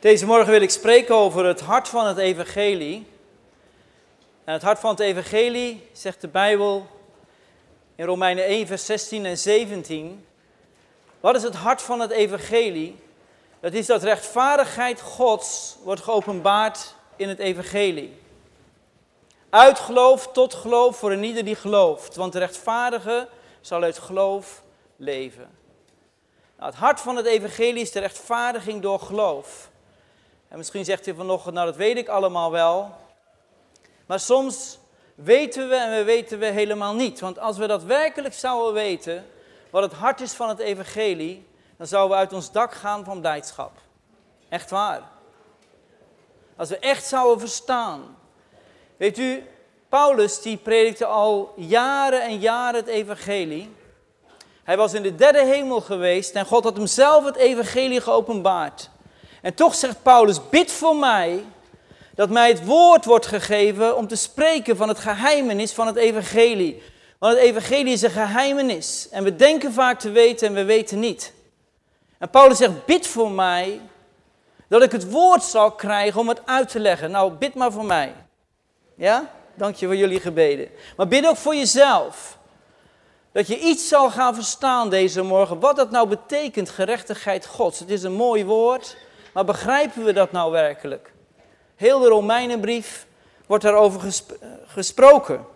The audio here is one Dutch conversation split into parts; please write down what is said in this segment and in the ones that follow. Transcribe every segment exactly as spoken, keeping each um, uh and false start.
Deze morgen wil ik spreken over het hart van het evangelie. En het hart van het evangelie, zegt de Bijbel in Romeinen één, vers zestien en zeventien. Wat is het hart van het evangelie? Dat is dat rechtvaardigheid Gods wordt geopenbaard in het evangelie. Uit geloof tot geloof voor een ieder die gelooft. Want de rechtvaardige zal uit geloof leven. Nou, het hart van het evangelie is de rechtvaardiging door geloof. En misschien zegt u vanochtend, nou dat weet ik allemaal wel. Maar soms weten we en we weten we helemaal niet. Want als we dat werkelijk zouden weten, wat het hart is van het evangelie, dan zouden we uit ons dak gaan van blijdschap. Echt waar. Als we echt zouden verstaan. Weet u, Paulus die predikte al jaren en jaren het evangelie. Hij was in de derde hemel geweest en God had hem zelf het evangelie geopenbaard. En toch zegt Paulus, bid voor mij, dat mij het woord wordt gegeven om te spreken van het geheimenis van het evangelie. Want het evangelie is een geheimenis. En we denken vaak te weten en we weten niet. En Paulus zegt, bid voor mij, dat ik het woord zal krijgen om het uit te leggen. Nou, bid maar voor mij. Ja? Dank je voor jullie gebeden. Maar bid ook voor jezelf. Dat je iets zal gaan verstaan deze morgen. Wat dat nou betekent, gerechtigheid Gods. Het is een mooi woord, maar begrijpen we dat nou werkelijk? Heel de Romeinenbrief wordt daarover gesp- gesproken.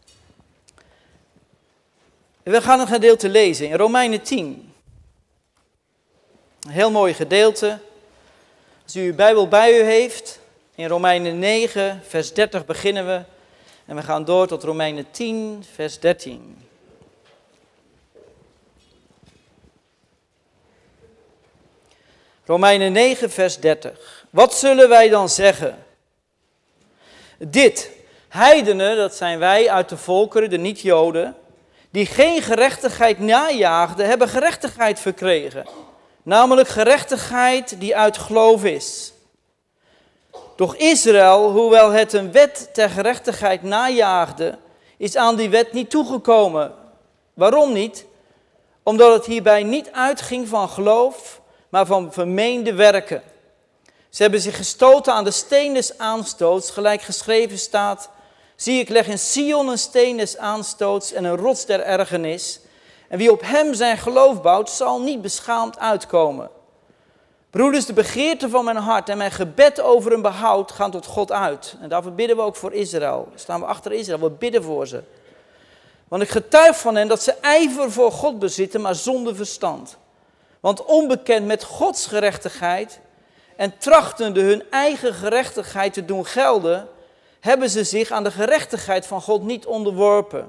We gaan een gedeelte lezen in Romeinen tien. Een heel mooi gedeelte. Als u uw Bijbel bij u heeft, in Romeinen negen, vers dertig beginnen we. En we gaan door tot Romeinen tien, vers dertien. Romeinen negen, vers dertig. Wat zullen wij dan zeggen? Dit, heidenen, dat zijn wij uit de volkeren, de niet-Joden, die geen gerechtigheid najaagden, hebben gerechtigheid verkregen. Namelijk gerechtigheid die uit geloof is. Doch Israël, hoewel het een wet ter gerechtigheid najaagde, is aan die wet niet toegekomen. Waarom niet? Omdat het hierbij niet uitging van geloof, maar van vermeende werken. Ze hebben zich gestoten aan de steen des aanstoots, gelijk geschreven staat. Zie, ik leg in Sion een steen des aanstoots en een rots der ergernis. En wie op hem zijn geloof bouwt, zal niet beschaamd uitkomen. Broeders, de begeerte van mijn hart en mijn gebed over hun behoud gaan tot God uit. En daarvoor bidden we ook voor Israël. Staan we achter Israël, we bidden voor ze. Want ik getuig van hen dat ze ijver voor God bezitten, maar zonder verstand. Want onbekend met Gods gerechtigheid en trachtende hun eigen gerechtigheid te doen gelden, hebben ze zich aan de gerechtigheid van God niet onderworpen.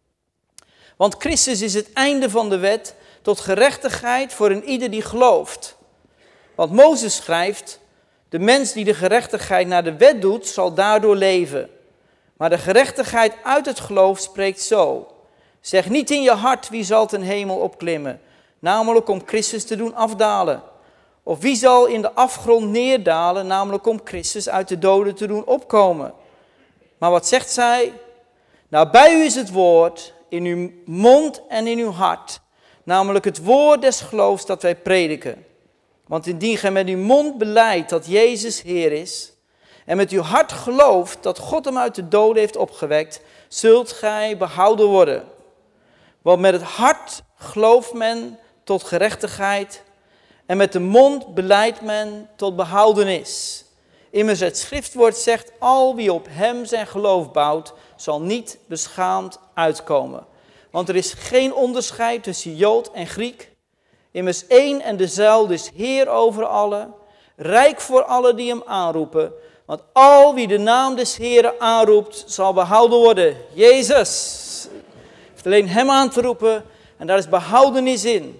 Want Christus is het einde van de wet tot gerechtigheid voor een ieder die gelooft. Want Mozes schrijft, de mens die de gerechtigheid naar de wet doet, zal daardoor leven. Maar de gerechtigheid uit het geloof spreekt zo. Zeg niet in je hart, wie zal ten hemel opklimmen, namelijk om Christus te doen afdalen. Of wie zal in de afgrond neerdalen, namelijk om Christus uit de doden te doen opkomen. Maar wat zegt zij? Nou, bij u is het woord, in uw mond en in uw hart, namelijk het woord des geloofs dat wij prediken. Want indien gij met uw mond belijdt dat Jezus Heer is, en met uw hart gelooft dat God hem uit de doden heeft opgewekt, zult gij behouden worden. Want met het hart gelooft men tot gerechtigheid, en met de mond belijdt men tot behoudenis. Immers het schriftwoord zegt, al wie op hem zijn geloof bouwt, zal niet beschaamd uitkomen. Want er is geen onderscheid tussen Jood en Griek. Immers één en dezelfde is Heer over allen, rijk voor allen die hem aanroepen. Want al wie de naam des Heeren aanroept, zal behouden worden. Jezus heeft alleen hem aan te roepen en daar is behoudenis in.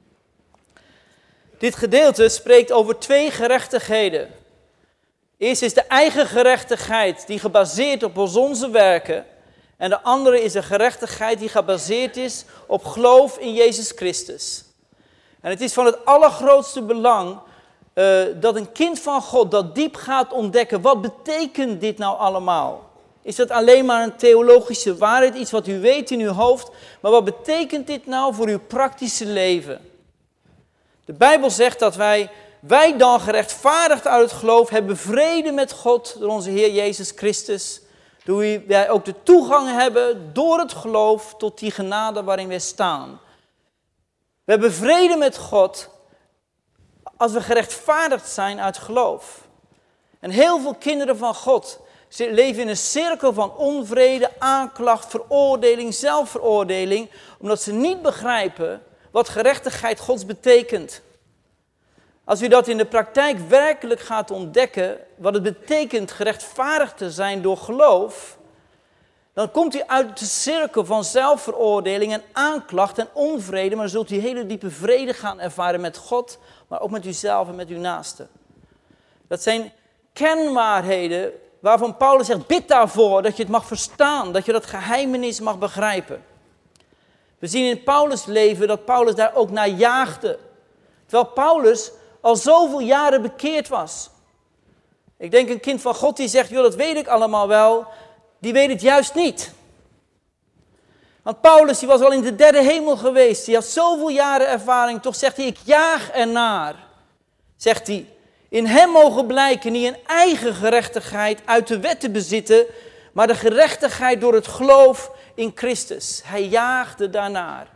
Dit gedeelte spreekt over twee gerechtigheden. Eerst is de eigen gerechtigheid die gebaseerd op onze werken. En de andere is de gerechtigheid die gebaseerd is op geloof in Jezus Christus. En het is van het allergrootste belang uh, dat een kind van God dat diep gaat ontdekken. Wat betekent dit nou allemaal? Is dat alleen maar een theologische waarheid, iets wat u weet in uw hoofd? Maar wat betekent dit nou voor uw praktische leven? De Bijbel zegt dat wij Wij dan gerechtvaardigd uit het geloof hebben vrede met God door onze Heer Jezus Christus. Door wie wij ook de toegang hebben door het geloof tot die genade waarin wij staan. We hebben vrede met God als we gerechtvaardigd zijn uit geloof. En heel veel kinderen van God leven in een cirkel van onvrede, aanklacht, veroordeling, zelfveroordeling. Omdat ze niet begrijpen wat gerechtigheid Gods betekent. Als u dat in de praktijk werkelijk gaat ontdekken, wat het betekent gerechtvaardigd te zijn door geloof, dan komt u uit de cirkel van zelfveroordeling en aanklacht en onvrede, maar dan zult u hele diepe vrede gaan ervaren met God, maar ook met uzelf en met uw naaste. Dat zijn kernwaarheden waarvan Paulus zegt, bid daarvoor, dat je het mag verstaan, dat je dat geheimenis mag begrijpen. We zien in Paulus' leven dat Paulus daar ook naar jaagde. Terwijl Paulus al zoveel jaren bekeerd was. Ik denk een kind van God die zegt, joh, dat weet ik allemaal wel, die weet het juist niet. Want Paulus die was al in de derde hemel geweest, die had zoveel jaren ervaring, toch zegt hij, ik jaag ernaar. Zegt hij, in hem mogen blijken niet een eigen gerechtigheid uit de wet te bezitten, maar de gerechtigheid door het geloof in Christus. Hij jaagde daarnaar.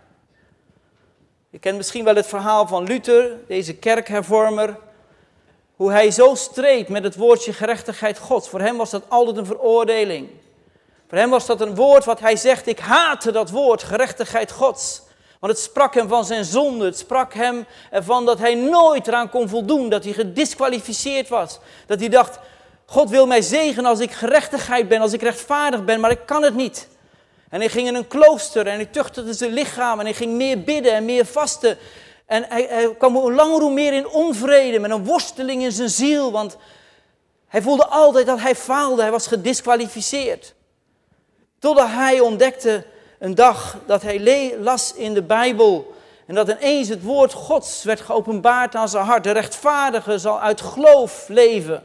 Je kent misschien wel het verhaal van Luther, deze kerkhervormer. Hoe hij zo streed met het woordje gerechtigheid Gods. Voor hem was dat altijd een veroordeling. Voor hem was dat een woord wat hij zegt, ik haatte dat woord, gerechtigheid Gods. Want het sprak hem van zijn zonde, het sprak hem ervan dat hij nooit eraan kon voldoen, dat hij gedisqualificeerd was. Dat hij dacht, God wil mij zegenen als ik gerechtigheid ben, als ik rechtvaardig ben, maar ik kan het niet. En hij ging in een klooster en hij tuchtigde zijn lichaam en hij ging meer bidden en meer vasten. En hij, hij kwam hoe langer hoe meer in onvrede, met een worsteling in zijn ziel. Want hij voelde altijd dat hij faalde, hij was gedisqualificeerd. Totdat hij ontdekte een dag dat hij las in de Bijbel. En dat ineens het woord Gods werd geopenbaard aan zijn hart. De rechtvaardige zal uit geloof leven.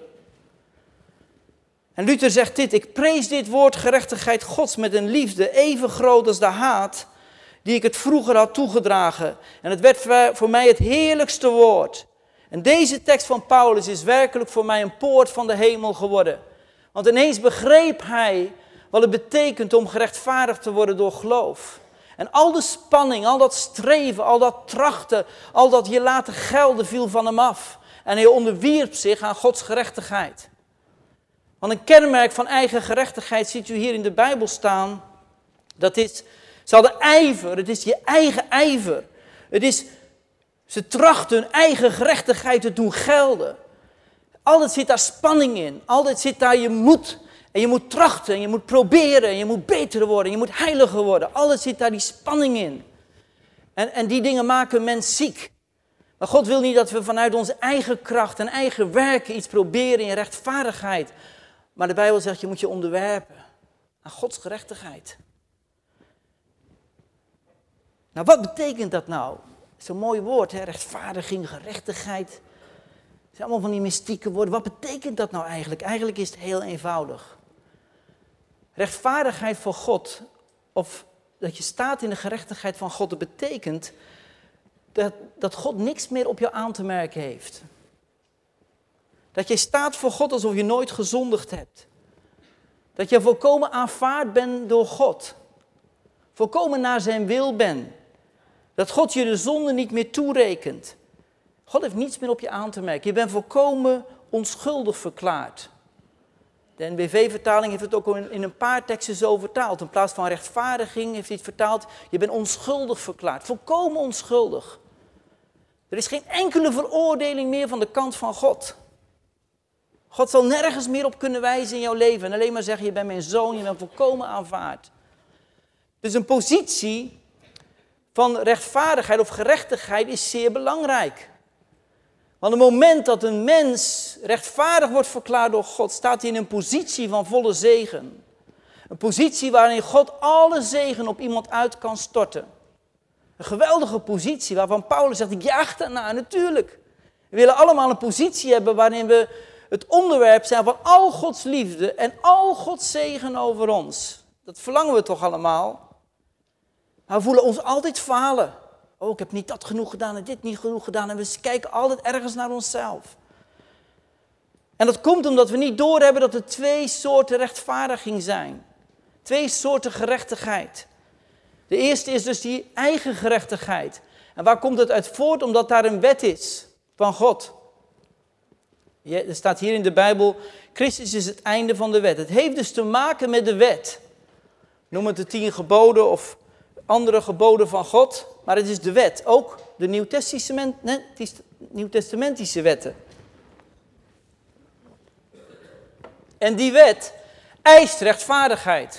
En Luther zegt dit, ik prees dit woord gerechtigheid Gods met een liefde even groot als de haat die ik het vroeger had toegedragen. En het werd voor mij het heerlijkste woord. En deze tekst van Paulus is werkelijk voor mij een poort van de hemel geworden. Want ineens begreep hij wat het betekent om gerechtvaardigd te worden door geloof. En al de spanning, al dat streven, al dat trachten, al dat je laten gelden viel van hem af. En hij onderwierp zich aan Gods gerechtigheid. Want een kenmerk van eigen gerechtigheid ziet u hier in de Bijbel staan. Dat is, ze hadden ijver, het is je eigen ijver. Het is, ze trachten hun eigen gerechtigheid te doen gelden. Altijd zit daar spanning in, altijd zit daar je moed. En je moet trachten, en je moet proberen, en je moet beter worden, en je moet heiliger worden. Altijd zit daar die spanning in. En, en die dingen maken een mens ziek. Maar God wil niet dat we vanuit onze eigen kracht en eigen werken iets proberen in rechtvaardigheid. Maar de Bijbel zegt, je moet je onderwerpen aan Gods gerechtigheid. Nou, wat betekent dat nou? Zo'n mooi woord, hè? Rechtvaardiging, gerechtigheid. Het zijn allemaal van die mystieke woorden. Wat betekent dat nou eigenlijk? Eigenlijk is het heel eenvoudig. Rechtvaardigheid voor God, of dat je staat in de gerechtigheid van God, dat betekent dat, dat God niks meer op jou aan te merken heeft. Dat je staat voor God alsof je nooit gezondigd hebt. Dat je volkomen aanvaard bent door God. Volkomen naar zijn wil bent. Dat God je de zonde niet meer toerekent. God heeft niets meer op je aan te merken. Je bent volkomen onschuldig verklaard. De N B V-vertaling heeft het ook in een paar teksten zo vertaald. In plaats van rechtvaardiging heeft hij het vertaald. Je bent onschuldig verklaard. Volkomen onschuldig. Er is geen enkele veroordeling meer van de kant van God. God zal nergens meer op kunnen wijzen in jouw leven. En alleen maar zeggen, je bent mijn zoon, je bent volkomen aanvaard. Dus een positie van rechtvaardigheid of gerechtigheid is zeer belangrijk. Want op het moment dat een mens rechtvaardig wordt verklaard door God, staat hij in een positie van volle zegen. Een positie waarin God alle zegen op iemand uit kan storten. Een geweldige positie waarvan Paulus zegt, ik jaag daarna, natuurlijk. We willen allemaal een positie hebben waarin we het onderwerp zijn van al Gods liefde en al Gods zegen over ons. Dat verlangen we toch allemaal? Maar we voelen ons altijd falen. Oh, ik heb niet dat genoeg gedaan en dit niet genoeg gedaan. En we kijken altijd ergens naar onszelf. En dat komt omdat we niet doorhebben dat er twee soorten rechtvaardiging zijn. Twee soorten gerechtigheid. De eerste is dus die eigen gerechtigheid. En waar komt het uit voort? Omdat daar een wet is van God. Ja, er staat hier in de Bijbel, Christus is het einde van de wet. Het heeft dus te maken met de wet. Noem het de tien geboden of andere geboden van God. Maar het is de wet. Ook de Nieuwtestament, nee, Nieuwtestamentische wetten. En die wet eist rechtvaardigheid.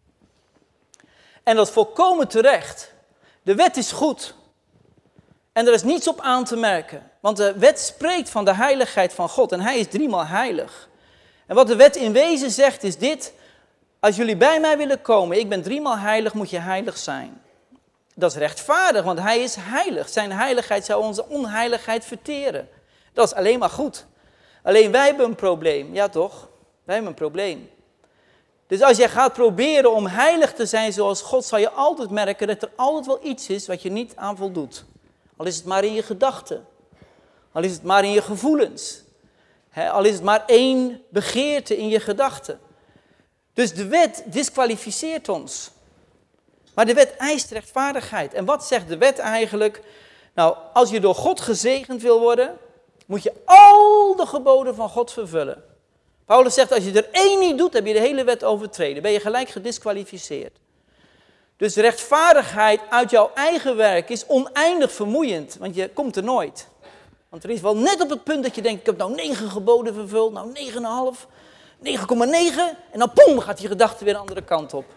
En dat volkomen terecht. De wet is goed. En er is niets op aan te merken. Want de wet spreekt van de heiligheid van God. En hij is driemaal heilig. En wat de wet in wezen zegt is dit. Als jullie bij mij willen komen, ik ben driemaal heilig, moet je heilig zijn. Dat is rechtvaardig, want hij is heilig. Zijn heiligheid zou onze onheiligheid verteren. Dat is alleen maar goed. Alleen wij hebben een probleem. Ja toch? Wij hebben een probleem. Dus als jij gaat proberen om heilig te zijn zoals God, zal je altijd merken dat er altijd wel iets is wat je niet aan voldoet. Al is het maar in je gedachten. Al is het maar in je gevoelens. He, al is het maar één begeerte in je gedachten. Dus de wet disqualificeert ons. Maar de wet eist rechtvaardigheid. En wat zegt de wet eigenlijk? Nou, als je door God gezegend wil worden, moet je al de geboden van God vervullen. Paulus zegt, als je er één niet doet, heb je de hele wet overtreden. Ben je gelijk gedisqualificeerd. Dus rechtvaardigheid uit jouw eigen werk is oneindig vermoeiend, want je komt er nooit. Want er is wel net op het punt dat je denkt, ik heb nou negen geboden vervuld, nou negen komma vijf, negen komma negen en dan pom, gaat je gedachte weer de andere kant op.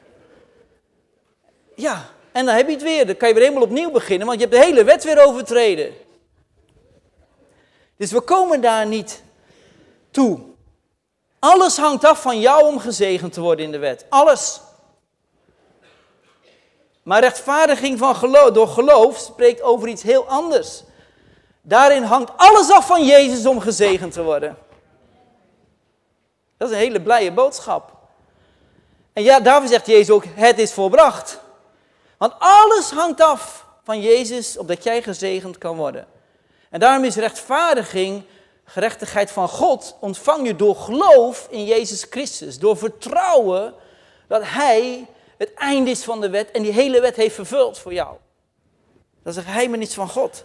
Ja, en dan heb je het weer, dan kan je weer helemaal opnieuw beginnen, want je hebt de hele wet weer overtreden. Dus we komen daar niet toe. Alles hangt af van jou om gezegend te worden in de wet. Alles. Maar rechtvaardiging van geloof, door geloof spreekt over iets heel anders. Daarin hangt alles af van Jezus om gezegend te worden. Dat is een hele blije boodschap. En ja, daarvoor zegt Jezus ook, het is volbracht. Want alles hangt af van Jezus, opdat jij gezegend kan worden. En daarom is rechtvaardiging, gerechtigheid van God, ontvang je door geloof in Jezus Christus. Door vertrouwen dat Hij het einde is van de wet en die hele wet heeft vervuld voor jou. Dat is een geheimenis van God.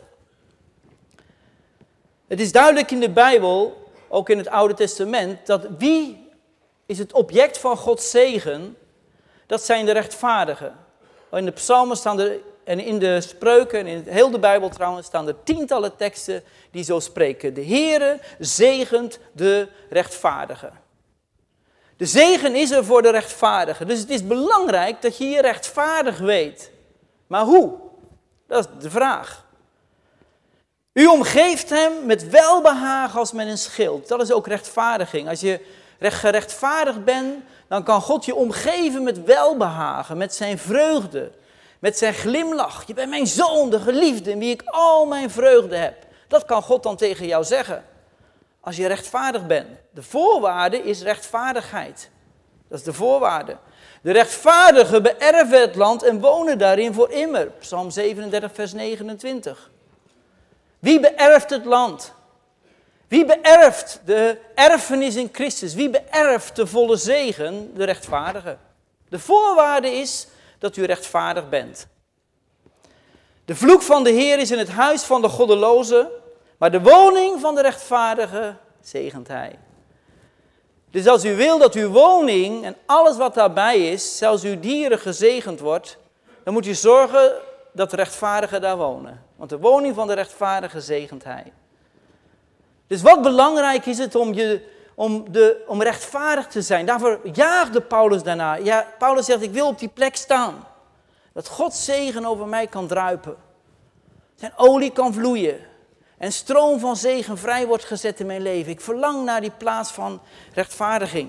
Het is duidelijk in de Bijbel, ook in het Oude Testament, dat wie is het object van Gods zegen? Dat zijn de rechtvaardigen. In de psalmen staan er, en in de spreuken, en in heel de Bijbel trouwens, staan er tientallen teksten die zo spreken. De Heere zegent de rechtvaardigen. De zegen is er voor de rechtvaardigen. Dus het is belangrijk dat je je rechtvaardig weet. Maar hoe? Dat is de vraag. U omgeeft hem met welbehagen als met een schild. Dat is ook rechtvaardiging. Als je gerechtvaardigd bent, dan kan God je omgeven met welbehagen, met zijn vreugde, met zijn glimlach. Je bent mijn zoon, de geliefde, in wie ik al mijn vreugde heb. Dat kan God dan tegen jou zeggen. Als je rechtvaardig bent. De voorwaarde is rechtvaardigheid. Dat is de voorwaarde. De rechtvaardigen beërven het land en wonen daarin voor immer. Psalm zevenendertig, vers negenentwintig. Wie beërft het land? Wie beërft de erfenis in Christus? Wie beërft de volle zegen? De rechtvaardigen. De voorwaarde is dat u rechtvaardig bent. De vloek van de Heer is in het huis van de goddelozen, maar de woning van de rechtvaardige zegent hij. Dus als u wil dat uw woning en alles wat daarbij is, zelfs uw dieren gezegend wordt, dan moet u zorgen dat de rechtvaardigen daar wonen. Want de woning van de rechtvaardige zegent hij. Dus wat belangrijk is het om, je, om, de, om rechtvaardig te zijn. Daarvoor jaagde Paulus daarna. Ja, Paulus zegt, ik wil op die plek staan. Dat Gods zegen over mij kan druipen. Zijn olie kan vloeien. En stroom van zegen vrij wordt gezet in mijn leven. Ik verlang naar die plaats van rechtvaardiging.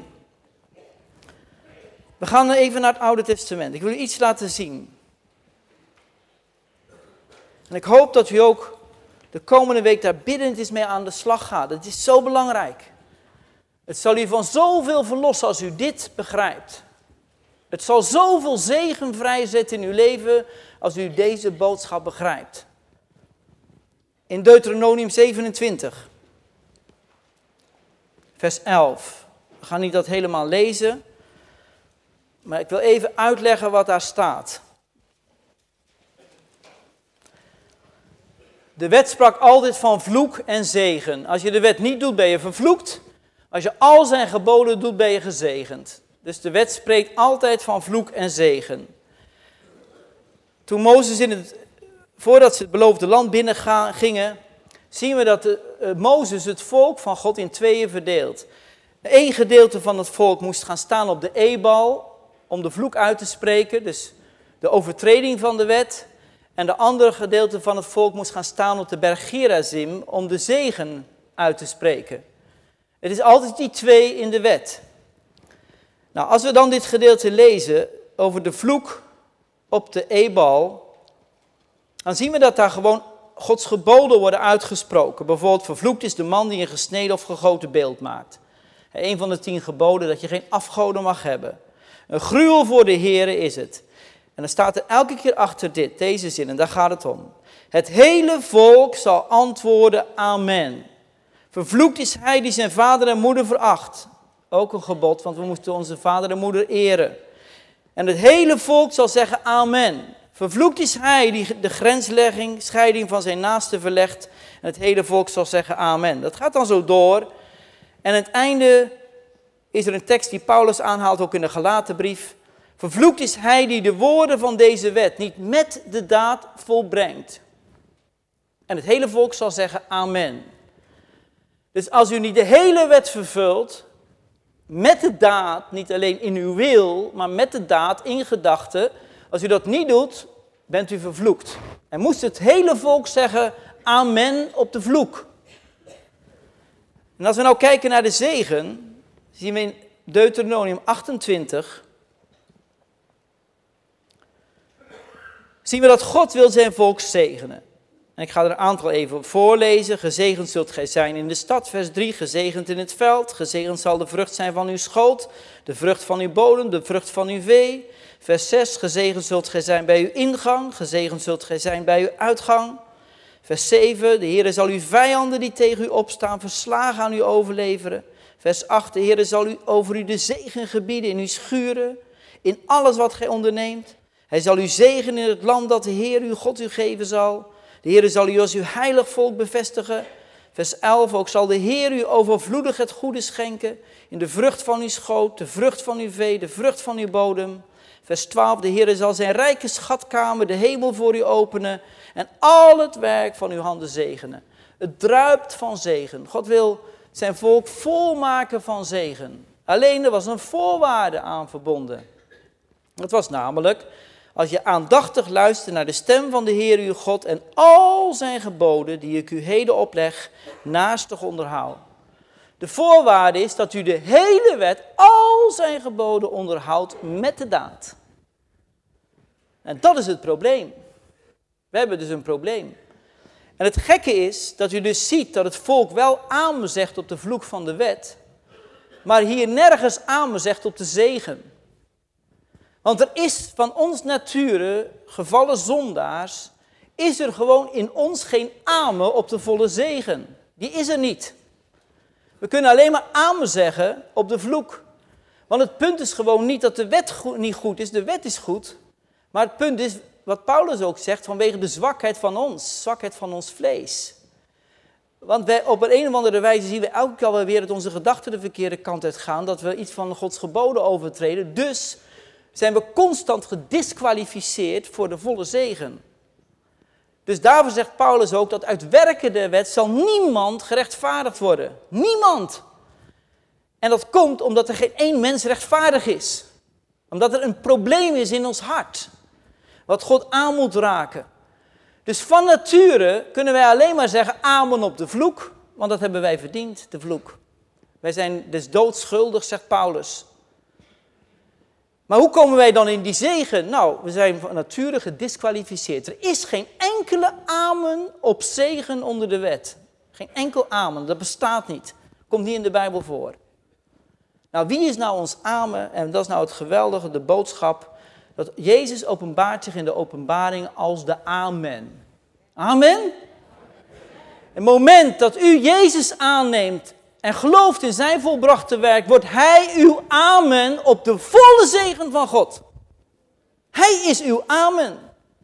We gaan even naar het Oude Testament. Ik wil u iets laten zien. En ik hoop dat u ook de komende week daar biddend is mee aan de slag gaat. Het is zo belangrijk. Het zal u van zoveel verlossen als u dit begrijpt. Het zal zoveel zegen vrijzetten in uw leven als u deze boodschap begrijpt. in Deuteronomium zevenentwintig, vers elf. We gaan niet dat helemaal lezen, maar ik wil even uitleggen wat daar staat. De wet sprak altijd van vloek en zegen. Als je de wet niet doet, ben je vervloekt. Als je al zijn geboden doet, ben je gezegend. Dus de wet spreekt altijd van vloek en zegen. Toen Mozes in het, voordat ze het beloofde land binnen gingen, zien we dat de, uh, Mozes het volk van God in tweeën verdeelt. Eén gedeelte van het volk moest gaan staan op de Ebal om de vloek uit te spreken, dus de overtreding van de wet. En de andere gedeelte van het volk moest gaan staan op de berg Gerazim om de zegen uit te spreken. Het is altijd die twee in de wet. Nou, als we dan dit gedeelte lezen over de vloek op de Ebal, dan zien we dat daar gewoon Gods geboden worden uitgesproken. Bijvoorbeeld, vervloekt is de man die een gesneden of gegoten beeld maakt. Een van de tien geboden dat je geen afgoden mag hebben. Een gruwel voor de Here is het. En dan staat er elke keer achter dit, deze zin, en daar gaat het om. Het hele volk zal antwoorden, amen. Vervloekt is hij die zijn vader en moeder veracht. Ook een gebod, want we moeten onze vader en moeder eren. En het hele volk zal zeggen, amen. Vervloekt is hij die de grenslegging, scheiding van zijn naaste verlegt. En het hele volk zal zeggen, amen. Dat gaat dan zo door. En aan het einde is er een tekst die Paulus aanhaalt, ook in de Galatenbrief. Vervloekt is hij die de woorden van deze wet niet met de daad volbrengt. En het hele volk zal zeggen amen. Dus als u niet de hele wet vervult, met de daad, niet alleen in uw wil, maar met de daad in gedachten. Als u dat niet doet, bent u vervloekt. En moest het hele volk zeggen amen op de vloek. En als we nou kijken naar de zegen, zien we in Deuteronomium achtentwintig... zien we dat God wil zijn volk zegenen. En ik ga er een aantal even voorlezen. Gezegend zult gij zijn in de stad, vers drie. Gezegend in het veld. Gezegend zal de vrucht zijn van uw schoot. De vrucht van uw bodem, de vrucht van uw vee. Vers zes. Gezegend zult gij zijn bij uw ingang. Gezegend zult gij zijn bij uw uitgang. Vers zeven. De Heere zal uw vijanden die tegen u opstaan verslagen aan u overleveren. Vers acht. De Heere zal u over u de zegen gebieden in uw schuren. In alles wat gij onderneemt. Hij zal u zegenen in het land dat de Heer uw God u geven zal. De Heer zal u als uw heilig volk bevestigen. Vers elf, ook zal de Heer u overvloedig het goede schenken. In de vrucht van uw schoot, de vrucht van uw vee, de vrucht van uw bodem. Vers twaalf, de Heer zal zijn rijke schatkamer, de hemel voor u openen. En al het werk van uw handen zegenen. Het druipt van zegen. God wil zijn volk volmaken van zegen. Alleen er was een voorwaarde aan verbonden. Het was namelijk, als je aandachtig luistert naar de stem van de Heer uw God en al zijn geboden die ik u heden opleg, naastig onderhoud. De voorwaarde is dat u de hele wet, al zijn geboden onderhoudt met de daad. En dat is het probleem. We hebben dus een probleem. En het gekke is dat u dus ziet dat het volk wel amen zegt op de vloek van de wet, maar hier nergens amen zegt op de zegen. Want er is van ons nature, gevallen zondaars, is er gewoon in ons geen amen op de volle zegen. Die is er niet. We kunnen alleen maar amen zeggen op de vloek. Want het punt is gewoon niet dat de wet goed, niet goed is, de wet is goed. Maar het punt is, wat Paulus ook zegt, vanwege de zwakheid van ons, zwakheid van ons vlees. Want wij, op een, een of andere wijze zien we elke keer wel weer dat onze gedachten de verkeerde kant uit gaan, dat we iets van Gods geboden overtreden. Dus zijn we constant gediskwalificeerd voor de volle zegen. Dus daarvoor zegt Paulus ook dat uit werken der wet zal niemand gerechtvaardigd worden. Niemand. En dat komt omdat er geen één mens rechtvaardig is. Omdat er een probleem is in ons hart. Wat God aan moet raken. Dus van nature kunnen wij alleen maar zeggen amen op de vloek. Want dat hebben wij verdiend, de vloek. Wij zijn des doods schuldig, zegt Paulus. Maar hoe komen wij dan in die zegen? Nou, we zijn van nature gediskwalificeerd. Er is geen enkele amen op zegen onder de wet. Geen enkel amen, dat bestaat niet. Komt niet in de Bijbel voor. Nou, wie is nou ons amen? En dat is nou het geweldige, de boodschap. Dat Jezus openbaart zich in de openbaring als de amen. Amen? Het moment dat u Jezus aanneemt en gelooft in zijn volbrachte werk, wordt hij uw amen op de volle zegen van God. Hij is uw amen.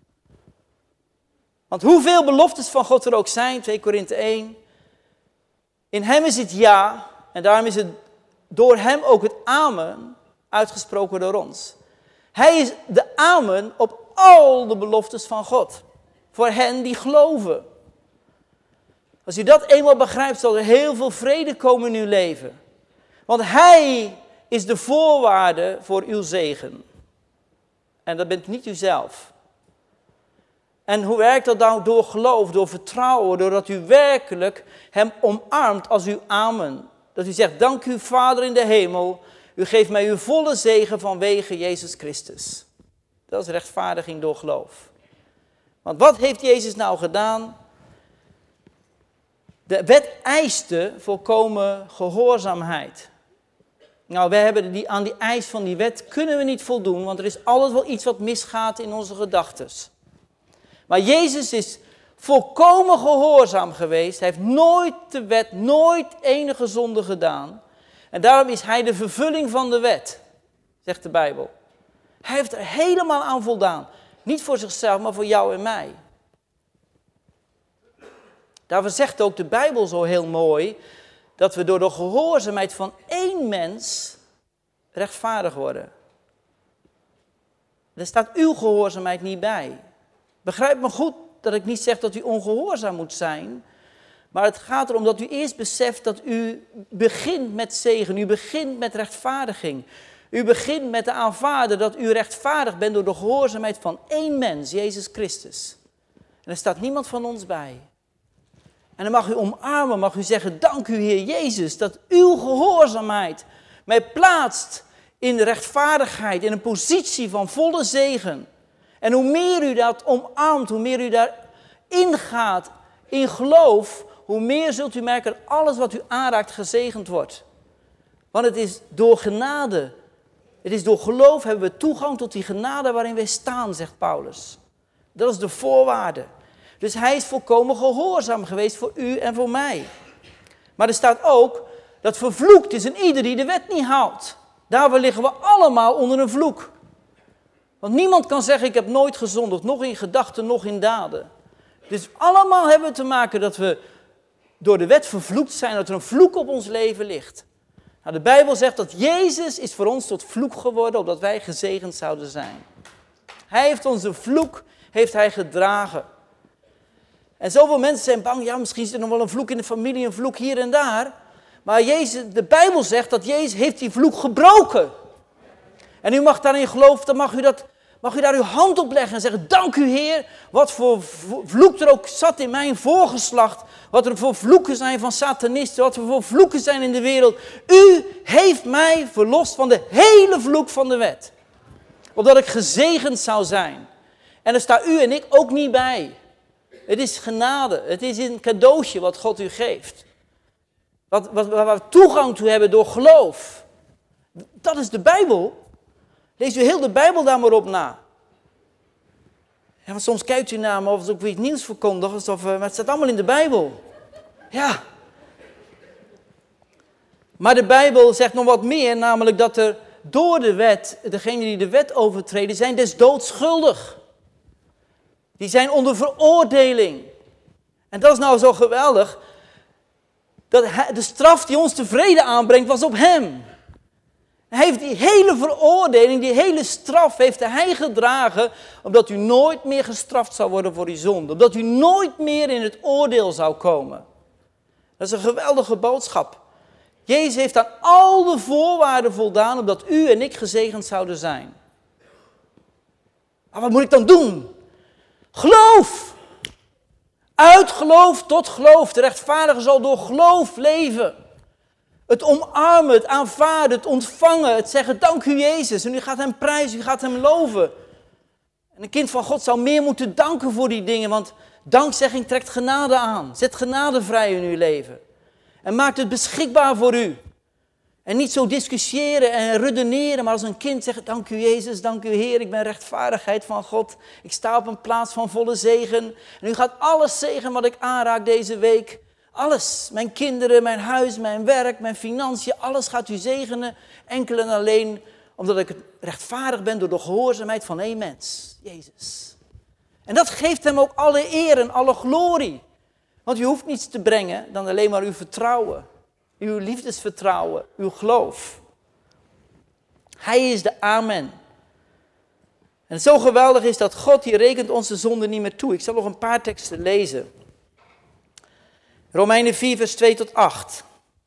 Want hoeveel beloftes van God er ook zijn, twee Korinthe één. In hem is het ja en daarom is het door hem ook het amen uitgesproken door ons. Hij is de amen op al de beloftes van God. Voor hen die geloven. Als u dat eenmaal begrijpt, zal er heel veel vrede komen in uw leven. Want hij is de voorwaarde voor uw zegen. En dat bent niet u zelf. En hoe werkt dat nou? Door geloof, door vertrouwen, doordat u werkelijk hem omarmt als uw amen. Dat u zegt, dank u Vader in de hemel, u geeft mij uw volle zegen vanwege Jezus Christus. Dat is rechtvaardiging door geloof. Want wat heeft Jezus nou gedaan? De wet eiste volkomen gehoorzaamheid. Nou, wij hebben die, aan die eis van die wet kunnen we niet voldoen, want er is altijd wel iets wat misgaat in onze gedachten. Maar Jezus is volkomen gehoorzaam geweest. Hij heeft nooit de wet, nooit enige zonde gedaan. En daarom is hij de vervulling van de wet, zegt de Bijbel. Hij heeft er helemaal aan voldaan. Niet voor zichzelf, maar voor jou en mij. Daarvoor zegt ook de Bijbel zo heel mooi, dat we door de gehoorzaamheid van één mens rechtvaardig worden. Er staat uw gehoorzaamheid niet bij. Begrijp me goed dat ik niet zeg dat u ongehoorzaam moet zijn. Maar het gaat erom dat u eerst beseft dat u begint met zegen. U begint met rechtvaardiging. U begint met te aanvaarden dat u rechtvaardig bent door de gehoorzaamheid van één mens, Jezus Christus. En er staat niemand van ons bij. En dan mag u omarmen, mag u zeggen, dank u Heer Jezus, dat uw gehoorzaamheid mij plaatst in de rechtvaardigheid, in een positie van volle zegen. En hoe meer u dat omarmt, hoe meer u daarin gaat, in geloof, hoe meer zult u merken dat alles wat u aanraakt gezegend wordt. Want het is door genade, het is door geloof hebben we toegang tot die genade waarin wij staan, zegt Paulus. Dat is de voorwaarde. Dus hij is volkomen gehoorzaam geweest voor u en voor mij. Maar er staat ook dat vervloekt is een ieder die de wet niet houdt. Daarvoor liggen we allemaal onder een vloek. Want niemand kan zeggen, ik heb nooit gezondigd, nog in gedachten, nog in daden. Dus allemaal hebben we te maken dat we door de wet vervloekt zijn, dat er een vloek op ons leven ligt. Nou, de Bijbel zegt dat Jezus is voor ons tot vloek geworden, opdat wij gezegend zouden zijn. Hij heeft onze vloek, heeft hij gedragen. En zoveel mensen zijn bang, ja, misschien zit er nog wel een vloek in de familie, een vloek hier en daar. Maar Jezus, de Bijbel zegt dat Jezus heeft die vloek gebroken. En u mag daarin geloven, dan mag u, dat, mag u daar uw hand op leggen en zeggen, dank u Heer, wat voor vloek er ook zat in mijn voorgeslacht. Wat er voor vloeken zijn van satanisten, wat er voor vloeken zijn in de wereld. U heeft mij verlost van de hele vloek van de wet. Opdat ik gezegend zou zijn. En daar staat u en ik ook niet bij. Het is genade, het is een cadeautje wat God u geeft. Wat, wat, waar we toegang toe hebben door geloof. Dat is de Bijbel. Lees u heel de Bijbel daar maar op na. Ja, want soms kijkt u naar me of het ook weer iets nieuws verkondigt. Of, maar het staat allemaal in de Bijbel. Ja. Maar de Bijbel zegt nog wat meer. Namelijk dat er door de wet, degenen die de wet overtreden, zijn des doods schuldig. Die zijn onder veroordeling. En dat is nou zo geweldig. Dat hij, de straf die ons tevreden aanbrengt was op hem. Hij heeft die hele veroordeling, die hele straf heeft hij gedragen, omdat u nooit meer gestraft zou worden voor uw zonde. Omdat u nooit meer in het oordeel zou komen. Dat is een geweldige boodschap. Jezus heeft aan al de voorwaarden voldaan, opdat u en ik gezegend zouden zijn. Maar wat moet ik dan doen? Geloof! Uit geloof tot geloof. De rechtvaardige zal door geloof leven. Het omarmen, het aanvaarden, het ontvangen, het zeggen dank u Jezus. En u gaat hem prijzen, u gaat hem loven. En een kind van God zou meer moeten danken voor die dingen, want dankzegging trekt genade aan. Zet genade vrij in uw leven. En maakt het beschikbaar voor u. En niet zo discussiëren en redeneren, maar als een kind zeggen, dank u Jezus, dank u Heer, ik ben rechtvaardigheid van God. Ik sta op een plaats van volle zegen. En u gaat alles zegen wat ik aanraak deze week. Alles, mijn kinderen, mijn huis, mijn werk, mijn financiën, alles gaat u zegenen. Enkel en alleen omdat ik rechtvaardig ben door de gehoorzaamheid van één mens, Jezus. En dat geeft hem ook alle eer en alle glorie. Want u hoeft niets te brengen dan alleen maar uw vertrouwen. Uw liefdesvertrouwen, uw geloof. Hij is de Amen. En zo geweldig is dat God, die rekent onze zonde niet meer toe. Ik zal nog een paar teksten lezen. Romeinen vier, vers twee tot acht.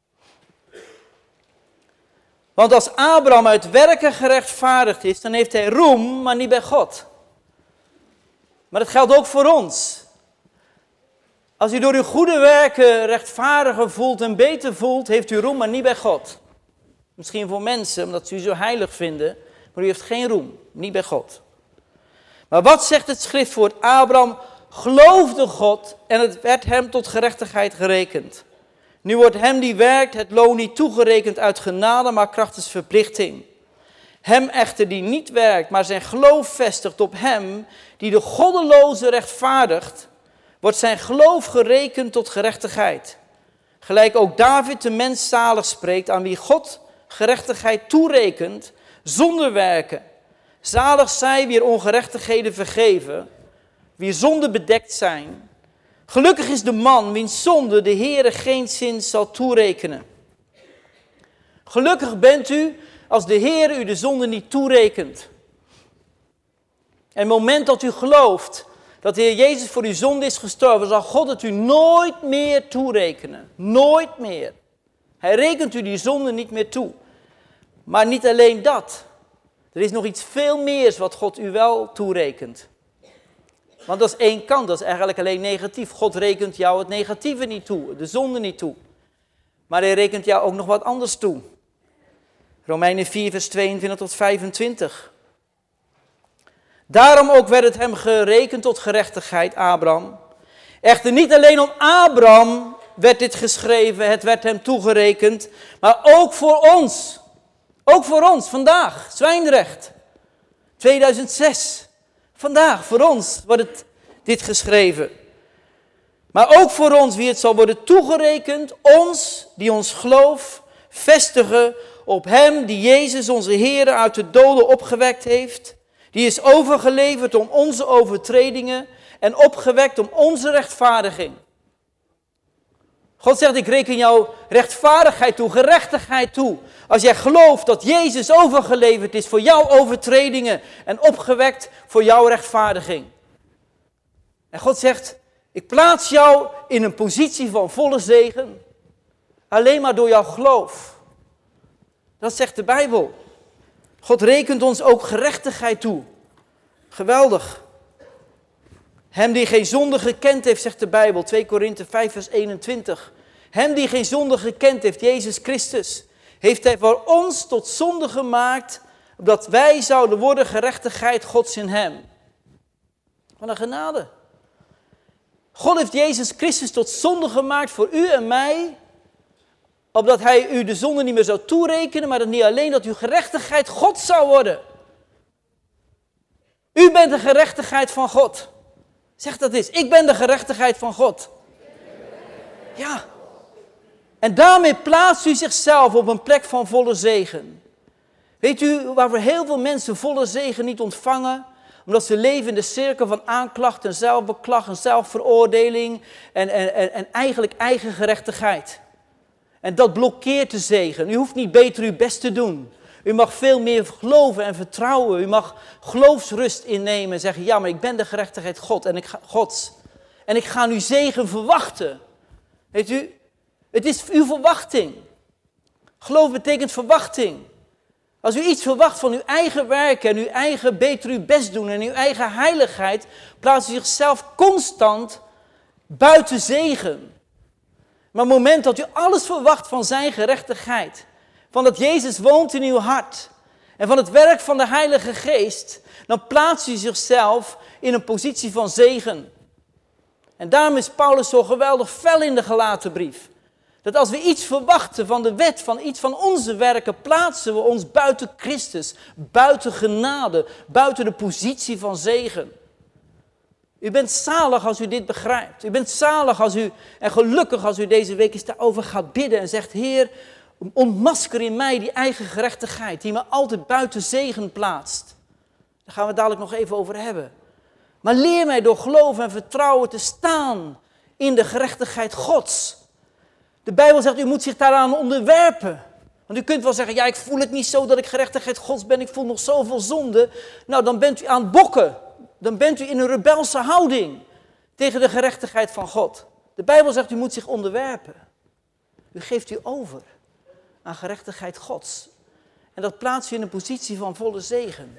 Want als Abraham uit werken gerechtvaardigd is, dan heeft hij roem, maar niet bij God. Maar dat geldt ook voor ons. Als u door uw goede werken rechtvaardiger voelt en beter voelt, heeft u roem, maar niet bij God. Misschien voor mensen, omdat ze u zo heilig vinden, maar u heeft geen roem, niet bij God. Maar wat zegt het schriftwoord? Abraham geloofde God en het werd hem tot gerechtigheid gerekend. Nu wordt hem die werkt het loon niet toegerekend uit genade, maar krachtens verplichting. Hem echter die niet werkt, maar zijn geloof vestigt op hem, die de goddeloze rechtvaardigt, wordt zijn geloof gerekend tot gerechtigheid. Gelijk ook David de mens zalig spreekt, aan wie God gerechtigheid toerekent, zonder werken. Zalig zij wie ongerechtigheden vergeven, wie zonde bedekt zijn. Gelukkig is de man wiens zonde de Heere geen zin zal toerekenen. Gelukkig bent u als de Heere u de zonde niet toerekent. En het moment dat u gelooft dat de Heer Jezus voor uw zonde is gestorven, zal God het u nooit meer toerekenen. Nooit meer. Hij rekent u die zonde niet meer toe. Maar niet alleen dat. Er is nog iets veel meer wat God u wel toerekent. Want dat is één kant, dat is eigenlijk alleen negatief. God rekent jou het negatieve niet toe, de zonde niet toe. Maar hij rekent jou ook nog wat anders toe. Romeinen vier, vers tweeëntwintig tot vijfentwintig. Daarom ook werd het hem gerekend tot gerechtigheid, Abraham. Echter niet alleen om Abraham werd dit geschreven, het werd hem toegerekend, maar ook voor ons. Ook voor ons, vandaag, Zwijndrecht, tweeduizend zes. Vandaag, voor ons, wordt het dit geschreven. Maar ook voor ons, wie het zal worden toegerekend, ons, die ons geloof vestigen op hem, die Jezus, onze Heer, uit de doden opgewekt heeft. Die is overgeleverd om onze overtredingen en opgewekt om onze rechtvaardiging. God zegt, ik reken jou rechtvaardigheid toe, gerechtigheid toe. Als jij gelooft dat Jezus overgeleverd is voor jouw overtredingen en opgewekt voor jouw rechtvaardiging. En God zegt, ik plaats jou in een positie van volle zegen. Alleen maar door jouw geloof. Dat zegt de Bijbel. God rekent ons ook gerechtigheid toe. Geweldig. Hem die geen zonde gekend heeft, zegt de Bijbel, twee Korinthe vijf vers eenentwintig. Hem die geen zonde gekend heeft, Jezus Christus, heeft hij voor ons tot zonde gemaakt, opdat wij zouden worden gerechtigheid Gods in hem. Wat een genade. God heeft Jezus Christus tot zonde gemaakt voor u en mij, opdat hij u de zonde niet meer zou toerekenen, maar dat niet alleen dat uw gerechtigheid God zou worden. U bent de gerechtigheid van God. Zeg dat eens, ik ben de gerechtigheid van God. Ja. En daarmee plaatst u zichzelf op een plek van volle zegen. Weet u waarvoor heel veel mensen volle zegen niet ontvangen? Omdat ze leven in de cirkel van aanklacht en zelfbeklag en zelfveroordeling en, en, en, en eigenlijk eigen gerechtigheid. En dat blokkeert de zegen. U hoeft niet beter uw best te doen. U mag veel meer geloven en vertrouwen. U mag geloofsrust innemen en zeggen, ja, maar ik ben de gerechtigheid God en ik ga, Gods. En ik ga nu zegen verwachten. Weet u, het is uw verwachting. Geloof betekent verwachting. Als u iets verwacht van uw eigen werken en uw eigen beter uw best doen en uw eigen heiligheid, plaatst u zichzelf constant buiten zegen. Maar op het moment dat u alles verwacht van zijn gerechtigheid, van dat Jezus woont in uw hart en van het werk van de Heilige Geest, dan plaatst u zichzelf in een positie van zegen. En daarom is Paulus zo geweldig fel in de Galatenbrief. Dat als we iets verwachten van de wet, van iets van onze werken, plaatsen we ons buiten Christus, buiten genade, buiten de positie van zegen. U bent zalig als u dit begrijpt. U bent zalig als u, en gelukkig als u deze week eens daarover gaat bidden en zegt, Heer, ontmasker in mij die eigen gerechtigheid, die me altijd buiten zegen plaatst. Daar gaan we het dadelijk nog even over hebben. Maar leer mij door geloof en vertrouwen te staan in de gerechtigheid Gods. De Bijbel zegt, u moet zich daaraan onderwerpen. Want u kunt wel zeggen, ja, ik voel het niet zo dat ik gerechtigheid Gods ben, ik voel nog zoveel zonde. Nou, dan bent u aan het bokken. Dan bent u in een rebelse houding tegen de gerechtigheid van God. De Bijbel zegt, u moet zich onderwerpen. U geeft u over aan gerechtigheid Gods. En dat plaatst u in een positie van volle zegen.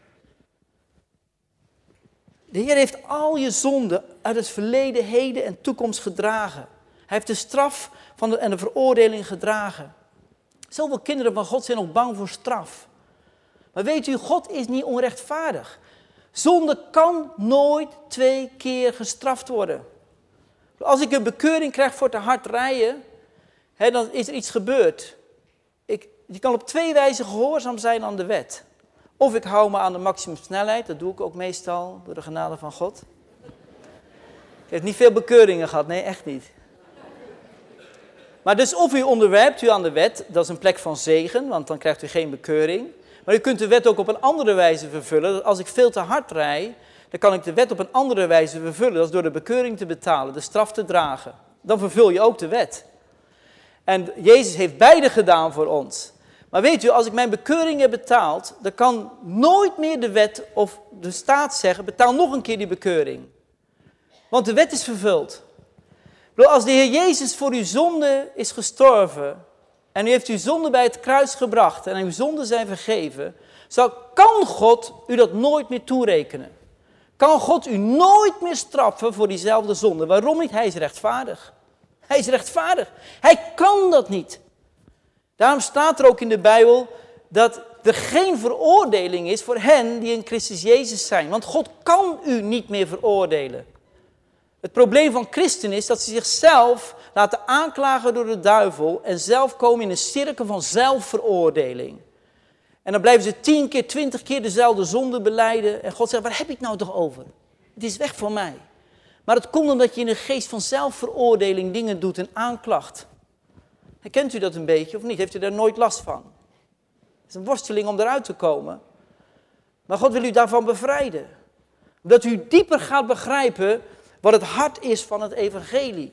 De Heer heeft al je zonden uit het verleden, heden en toekomst gedragen. Hij heeft de straf van de, en de veroordeling gedragen. Zoveel kinderen van God zijn nog bang voor straf. Maar weet u, God is niet onrechtvaardig. Zonde kan nooit twee keer gestraft worden. Als ik een bekeuring krijg voor te hard rijden, hè, dan is er iets gebeurd. Ik, je kan op twee wijzen gehoorzaam zijn aan de wet. Of ik hou me aan de maximumsnelheid, dat doe ik ook meestal door de genade van God. Ik heb niet veel bekeuringen gehad, nee, echt niet. Maar dus of u onderwerpt u aan de wet, dat is een plek van zegen, want dan krijgt u geen bekeuring. Maar u kunt de wet ook op een andere wijze vervullen. Als ik veel te hard rijd, dan kan ik de wet op een andere wijze vervullen. Dat is door de bekeuring te betalen, de straf te dragen. Dan vervul je ook de wet. En Jezus heeft beide gedaan voor ons. Maar weet u, als ik mijn bekeuring heb betaald, dan kan nooit meer de wet of de staat zeggen, betaal nog een keer die bekeuring. Want de wet is vervuld. Als de Heer Jezus voor uw zonde is gestorven en u heeft uw zonde bij het kruis gebracht en uw zonden zijn vergeven, zo kan God u dat nooit meer toerekenen. Kan God u nooit meer straffen voor diezelfde zonde. Waarom niet? Hij is rechtvaardig. Hij is rechtvaardig. Hij kan dat niet. Daarom staat er ook in de Bijbel dat er geen veroordeling is voor hen die in Christus Jezus zijn. Want God kan u niet meer veroordelen. Het probleem van christenen is dat ze zichzelf laten aanklagen door de duivel en zelf komen in een cirkel van zelfveroordeling. En dan blijven ze tien keer, twintig keer dezelfde zonde belijden. En God zegt, waar heb ik het nou toch over? Het is weg van mij. Maar het komt omdat je in een geest van zelfveroordeling dingen doet en aanklacht. Herkent u dat een beetje of niet? Heeft u daar nooit last van? Het is een worsteling om eruit te komen. Maar God wil u daarvan bevrijden. Dat u dieper gaat begrijpen wat het hart is van het evangelie.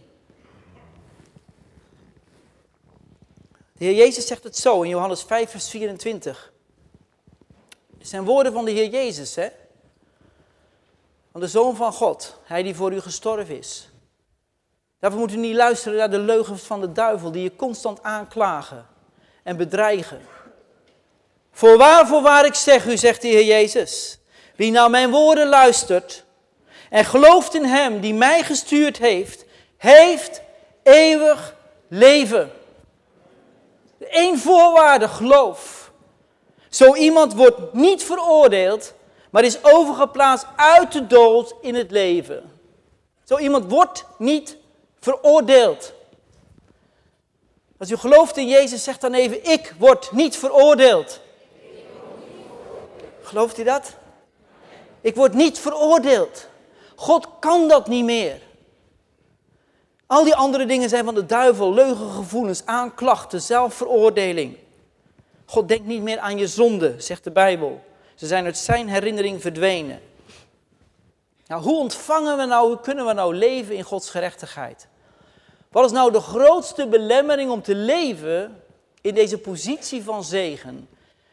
De Heer Jezus zegt het zo in Johannes vijf vers vierentwintig. Het zijn woorden van de Heer Jezus, hè? Van de Zoon van God, Hij die voor u gestorven is. Daarvoor moet u niet luisteren naar de leugens van de duivel die je constant aanklagen en bedreigen. Voorwaar, voorwaar ik zeg u, zegt de Heer Jezus, wie naar mijn woorden luistert en gelooft in Hem die mij gestuurd heeft, heeft eeuwig leven. Eén voorwaarde, geloof. Zo iemand wordt niet veroordeeld, maar is overgeplaatst uit de dood in het leven. Zo iemand wordt niet veroordeeld. Als u gelooft in Jezus, zegt dan even, ik word niet veroordeeld. Gelooft u dat? Ik word niet veroordeeld. God kan dat niet meer. Al die andere dingen zijn van de duivel, leugengevoelens, aanklachten, zelfveroordeling. God denkt niet meer aan je zonde, zegt de Bijbel. Ze zijn uit zijn herinnering verdwenen. Nou, hoe ontvangen we nou, hoe kunnen we nou leven in Gods gerechtigheid? Wat is nou de grootste belemmering om te leven in deze positie van zegen?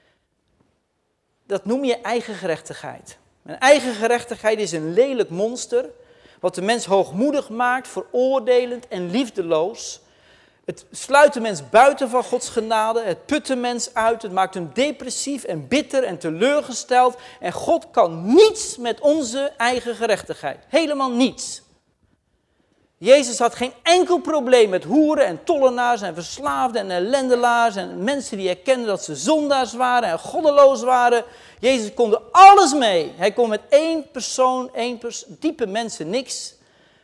Dat noem je eigen gerechtigheid. Een eigen gerechtigheid is een lelijk monster, wat de mens hoogmoedig maakt, veroordelend en liefdeloos. Het sluit de mens buiten van Gods genade, het put de mens uit, het maakt hem depressief en bitter en teleurgesteld. En God kan niets met onze eigen gerechtigheid, helemaal niets. Jezus had geen enkel probleem met hoeren en tollenaars en verslaafden en ellendelaars en mensen die herkenden dat ze zondaars waren en goddeloos waren. Jezus kon er alles mee. Hij kon met één persoon, één pers- diepe mensen niks.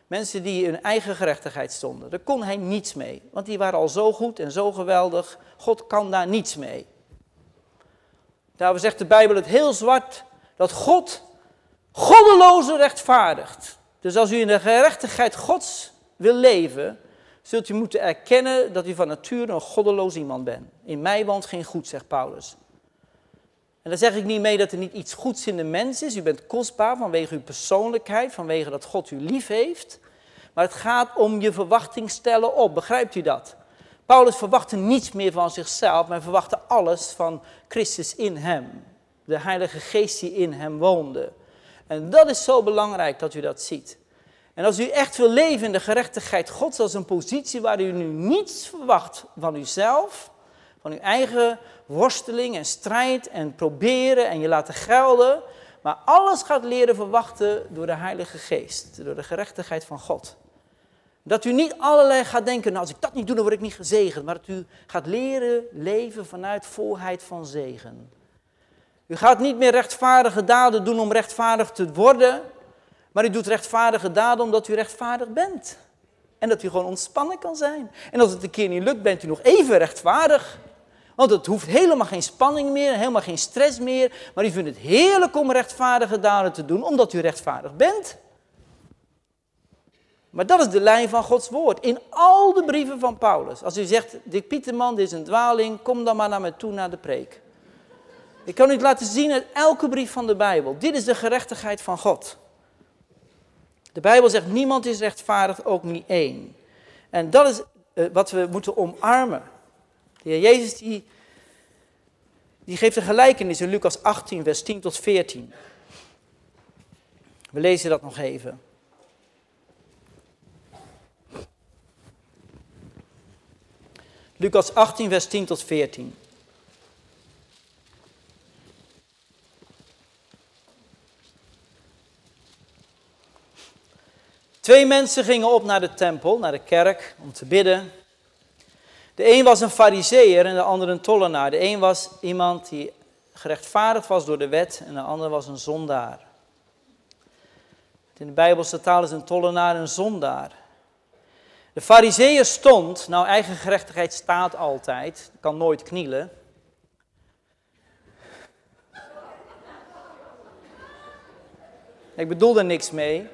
Mensen die in hun eigen gerechtigheid stonden. Daar kon hij niets mee. Want die waren al zo goed en zo geweldig. God kan daar niets mee. Daarom zegt de Bijbel het heel zwart. Dat God goddelozen rechtvaardigt. Dus als u in de gerechtigheid Gods wil leven. Zult u moeten erkennen dat u van nature een goddeloos iemand bent. In mij woont geen goed, zegt Paulus. En daar zeg ik niet mee dat er niet iets goeds in de mens is. U bent kostbaar vanwege uw persoonlijkheid, vanwege dat God u lief heeft. Maar het gaat om je verwachting stellen op. Begrijpt u dat? Paulus verwachtte niets meer van zichzelf, maar verwachtte alles van Christus in hem. De Heilige Geest die in hem woonde. En dat is zo belangrijk dat u dat ziet. En als u echt wil leven in de gerechtigheid Gods, als een positie waar u nu niets verwacht van uzelf, van uw eigen worsteling en strijd en proberen en je laten gelden, maar alles gaat leren verwachten door de Heilige Geest, door de gerechtigheid van God. Dat u niet allerlei gaat denken, nou als ik dat niet doe, dan word ik niet gezegend, maar dat u gaat leren leven vanuit volheid van zegen. U gaat niet meer rechtvaardige daden doen om rechtvaardig te worden, maar u doet rechtvaardige daden omdat u rechtvaardig bent. En dat u gewoon ontspannen kan zijn. En als het een keer niet lukt, bent u nog even rechtvaardig. Want het hoeft helemaal geen spanning meer, helemaal geen stress meer. Maar u vindt het heerlijk om rechtvaardige daden te doen, omdat u rechtvaardig bent. Maar dat is de lijn van Gods woord. In al de brieven van Paulus. Als u zegt, Dick Pieterman, dit is een dwaling, kom dan maar naar me toe naar de preek. Ik kan u het laten zien uit elke brief van de Bijbel. Dit is de gerechtigheid van God. De Bijbel zegt, niemand is rechtvaardig, ook niet één. En dat is uh, wat we moeten omarmen. De Heer Jezus die, die geeft een gelijkenis in Lucas achttien, vers tien tot veertien. We lezen dat nog even. Lucas achttien, vers tien tot veertien. Twee mensen gingen op naar de tempel, naar de kerk, om te bidden. De een was een farizeeër en de ander een tollenaar. De een was iemand die gerechtvaardigd was door de wet en de ander was een zondaar. In de Bijbelse taal is een tollenaar een zondaar. De farizeeër stond, nou eigen gerechtigheid staat altijd, kan nooit knielen. Ik bedoel er niks mee.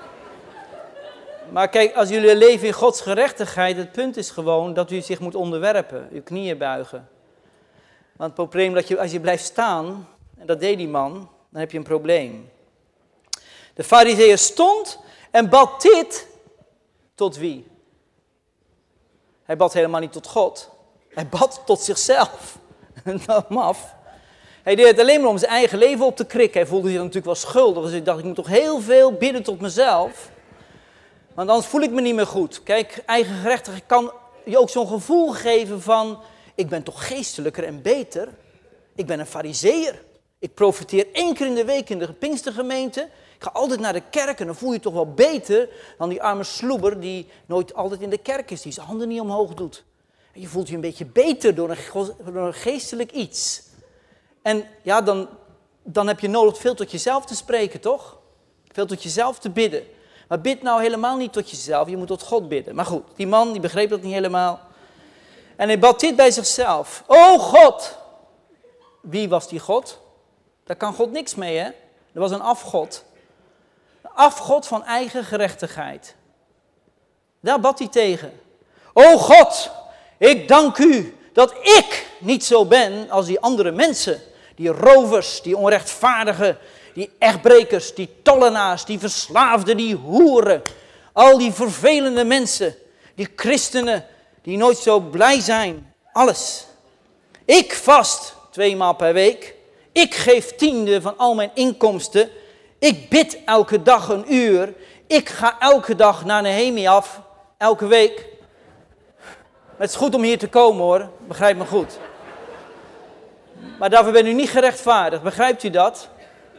Maar kijk, als jullie leven in Gods gerechtigheid, het punt is gewoon dat u zich moet onderwerpen, uw knieën buigen. Want het probleem dat je, als je blijft staan, en dat deed die man, dan heb je een probleem. De farizeeër stond en bad dit tot wie? Hij bad helemaal niet tot God. Hij bad tot zichzelf. Dat maf. Hij deed het alleen maar om zijn eigen leven op te krikken. Hij voelde zich natuurlijk wel schuldig. Dus ik dacht, ik moet toch heel veel bidden tot mezelf. Want anders voel ik me niet meer goed. Kijk, eigen gerechtigheid kan je ook zo'n gevoel geven van, ik ben toch geestelijker en beter. Ik ben een farizeeër. Ik profiteer één keer in de week in de Pinkstergemeente. Ik ga altijd naar de kerk en dan voel je je toch wel beter dan die arme sloeber die nooit altijd in de kerk is. Die zijn handen niet omhoog doet. En je voelt je een beetje beter door een, door een geestelijk iets. En ja, dan, dan heb je nodig veel tot jezelf te spreken, toch? Veel tot jezelf te bidden. Maar bid nou helemaal niet tot jezelf, je moet tot God bidden. Maar goed, die man die begreep dat niet helemaal. En hij bad dit bij zichzelf. O God! Wie was die God? Daar kan God niks mee, hè? Er was een afgod. Een afgod van eigen gerechtigheid. Daar bad hij tegen. O God, ik dank u dat ik niet zo ben als die andere mensen. Die rovers, die onrechtvaardigen, die echtbrekers, die tollenaars, die verslaafden, die hoeren. Al die vervelende mensen, die christenen, die nooit zo blij zijn. Alles. Ik vast twee maal per week. Ik geef tiende van al mijn inkomsten. Ik bid elke dag een uur. Ik ga elke dag naar Nehemia af. Elke week. Het is goed om hier te komen hoor. Begrijp me goed. Maar daarvoor ben u niet gerechtvaardigd. Begrijpt u dat?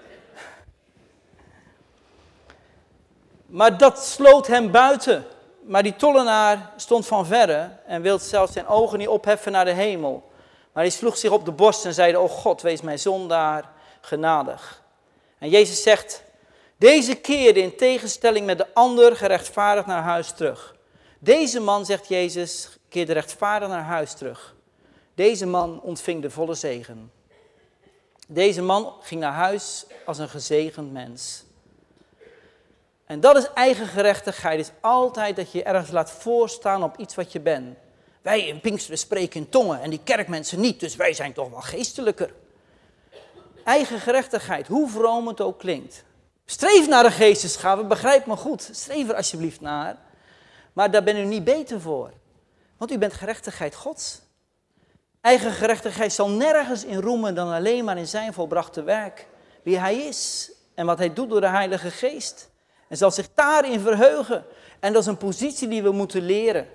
Maar dat sloot hem buiten. Maar die tollenaar stond van verre en wilde zelfs zijn ogen niet opheffen naar de hemel. Maar hij sloeg zich op de borst en zeide, o God, wees mij zondaar genadig. En Jezus zegt Deze keerde in tegenstelling met de ander gerechtvaardigd naar huis terug. Deze man, zegt Jezus, keerde rechtvaardig naar huis terug. Deze man ontving de volle zegen. Deze man ging naar huis als een gezegend mens. En dat is eigen gerechtigheid, is altijd dat je ergens laat voorstaan op iets wat je bent. Wij in Pinksteren spreken in tongen en die kerkmensen niet, dus wij zijn toch wel geestelijker. Eigen gerechtigheid, hoe vroom het ook klinkt. Streef naar de geestesgave, begrijp me goed, streef er alsjeblieft naar. Maar daar ben u niet beter voor, want u bent gerechtigheid Gods. Eigen gerechtigheid zal nergens in roemen dan alleen maar in zijn volbrachte werk. Wie hij is en wat hij doet door de Heilige Geest. En zal zich daarin verheugen. En dat is een positie die we moeten leren.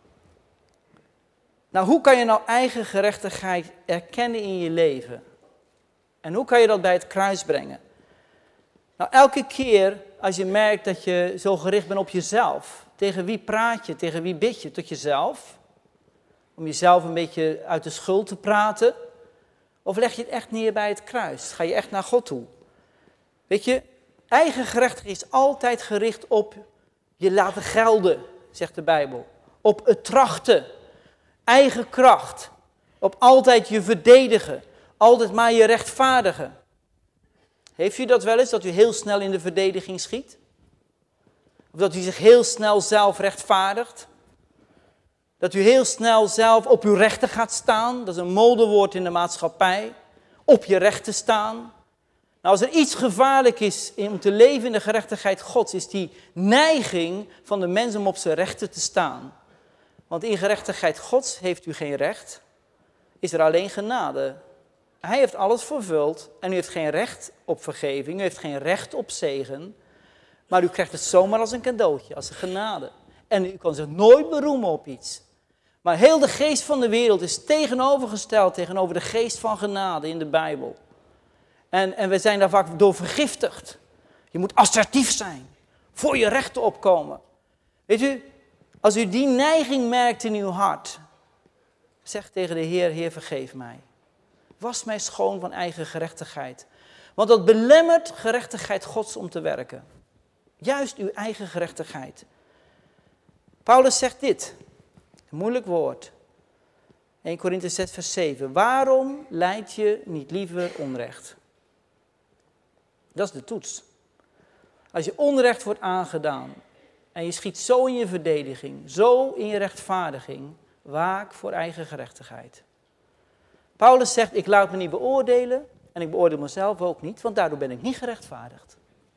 Nou, hoe kan je nou eigen gerechtigheid erkennen in je leven? En hoe kan je dat bij het kruis brengen? Nou, elke keer als je merkt dat je zo gericht bent op jezelf. Tegen wie praat je? Tegen wie bid je? Tot jezelf? Om jezelf een beetje uit de schuld te praten? Of leg je het echt neer bij het kruis? Ga je echt naar God toe? Weet je, eigen gerechtigheid is altijd gericht op je laten gelden, zegt de Bijbel. Op het trachten, eigen kracht. Op altijd je verdedigen, altijd maar je rechtvaardigen. Heeft u dat wel eens, dat u heel snel in de verdediging schiet? Of dat u zich heel snel zelf rechtvaardigt? Dat u heel snel zelf op uw rechten gaat staan. Dat is een modewoord in de maatschappij. Op je rechten staan. Nou, als er iets gevaarlijk is om te leven in de gerechtigheid Gods, is die neiging van de mens om op zijn rechten te staan. Want in gerechtigheid Gods heeft u geen recht, is er alleen genade. Hij heeft alles vervuld en u heeft geen recht op vergeving, u heeft geen recht op zegen. Maar u krijgt het zomaar als een cadeautje, als een genade. En u kan zich nooit beroemen op iets. Maar heel de geest van de wereld is tegenovergesteld tegenover de geest van genade in de Bijbel. En, en we zijn daar vaak door vergiftigd. Je moet assertief zijn, voor je rechten opkomen. Weet u, als u die neiging merkt in uw hart, zeg tegen de Heer, Heer vergeef mij. Was mij schoon van eigen gerechtigheid. Want dat belemmert gerechtigheid Gods om te werken. Juist uw eigen gerechtigheid. Paulus zegt dit, een moeilijk woord. Eerste Korinthe zes vers zeven. Waarom lijd je niet liever onrecht? Dat is de toets. Als je onrecht wordt aangedaan en je schiet zo in je verdediging, zo in je rechtvaardiging, waak voor eigen gerechtigheid. Paulus zegt, ik laat me niet beoordelen en ik beoordeel mezelf ook niet, want daardoor ben ik niet gerechtvaardigd.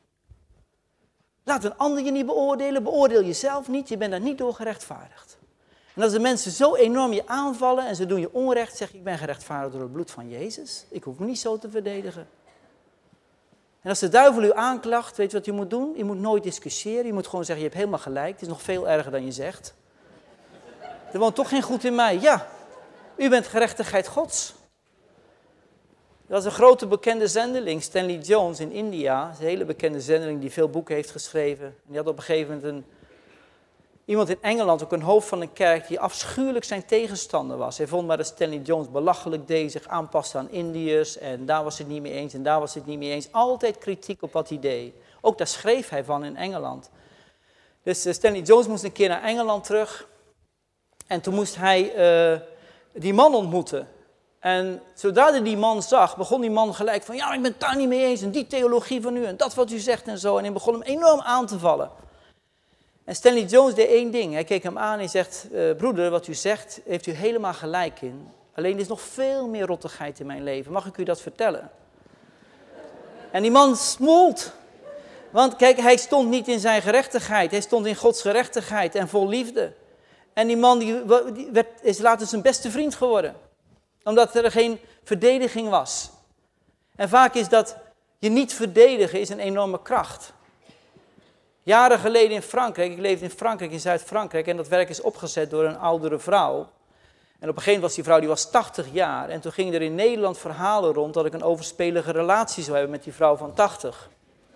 Laat een ander je niet beoordelen, beoordeel jezelf niet, je bent daar niet door gerechtvaardigd. En als de mensen zo enorm je aanvallen en ze doen je onrecht, zeg je, ik ben gerechtvaardigd door het bloed van Jezus. Ik hoef me niet zo te verdedigen. En als de duivel u aanklacht, weet je wat je moet doen? Je moet nooit discussiëren, je moet gewoon zeggen, je hebt helemaal gelijk, het is nog veel erger dan je zegt. Er woont toch geen goed in mij. Ja, u bent gerechtigheid Gods. Dat is een grote bekende zendeling, Stanley Jones in India. Dat is een hele bekende zendeling die veel boeken heeft geschreven. En die had op een gegeven moment een, iemand in Engeland, ook een hoofd van een kerk, die afschuwelijk zijn tegenstander was. Hij vond maar dat Stanley Jones belachelijk deed, zich aanpaste aan Indiërs. En daar was hij het niet mee eens en daar was hij het niet mee eens. Altijd kritiek op wat hij deed. Ook daar schreef hij van in Engeland. Dus uh, Stanley Jones moest een keer naar Engeland terug. En toen moest hij uh, die man ontmoeten. En zodra hij die man zag, begon die man gelijk van, ja, ik ben het daar niet mee eens, en die theologie van u, en dat wat u zegt en zo. En hij begon hem enorm aan te vallen. En Stanley Jones deed één ding. Hij keek hem aan en hij zegt, uh, broeder, wat u zegt, heeft u helemaal gelijk in. Alleen er is nog veel meer rottigheid in mijn leven. Mag ik u dat vertellen? En die man smolt. Want kijk, hij stond niet in zijn gerechtigheid. Hij stond in Gods gerechtigheid en vol liefde. En die man die, die werd, is later zijn beste vriend geworden. Omdat er geen verdediging was. En vaak is dat je niet verdedigen is een enorme kracht. Jaren geleden in Frankrijk, ik leefde in Frankrijk, in Zuid-Frankrijk, en dat werk is opgezet door een oudere vrouw. En op een gegeven moment was die vrouw, die was tachtig jaar. En toen gingen er in Nederland verhalen rond dat ik een overspelige relatie zou hebben met die vrouw van tachtig.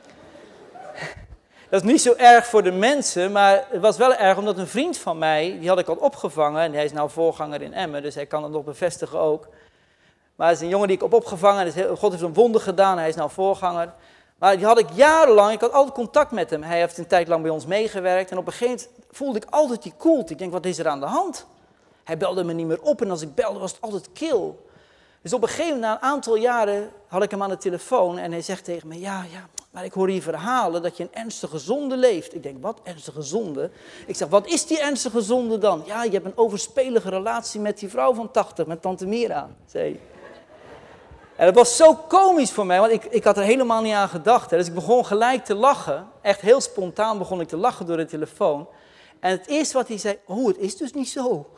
Dat is niet zo erg voor de mensen, maar het was wel erg omdat een vriend van mij, die had ik al opgevangen. En hij is nou voorganger in Emmen, dus hij kan het nog bevestigen ook. Maar het is een jongen die ik heb opgevangen, God heeft een wonder gedaan, hij is nou voorganger. Maar die had ik jarenlang, ik had altijd contact met hem. Hij heeft een tijd lang bij ons meegewerkt. En op een gegeven moment voelde ik altijd die koelte. Ik denk, wat is er aan de hand? Hij belde me niet meer op en als ik belde was het altijd kil. Dus op een gegeven moment, na een aantal jaren, had ik hem aan de telefoon. En hij zegt tegen me, ja, ja, maar ik hoor hier verhalen dat je een ernstige zonde leeft. Ik denk, wat ernstige zonde? Ik zeg, wat is die ernstige zonde dan? Ja, je hebt een overspelige relatie met die vrouw van tachtig, met tante Mira, zei hij. En dat was zo komisch voor mij, want ik, ik had er helemaal niet aan gedacht. Hè. Dus ik begon gelijk te lachen. Echt heel spontaan begon ik te lachen door de telefoon. En het eerste wat hij zei, oh, het is dus niet zo.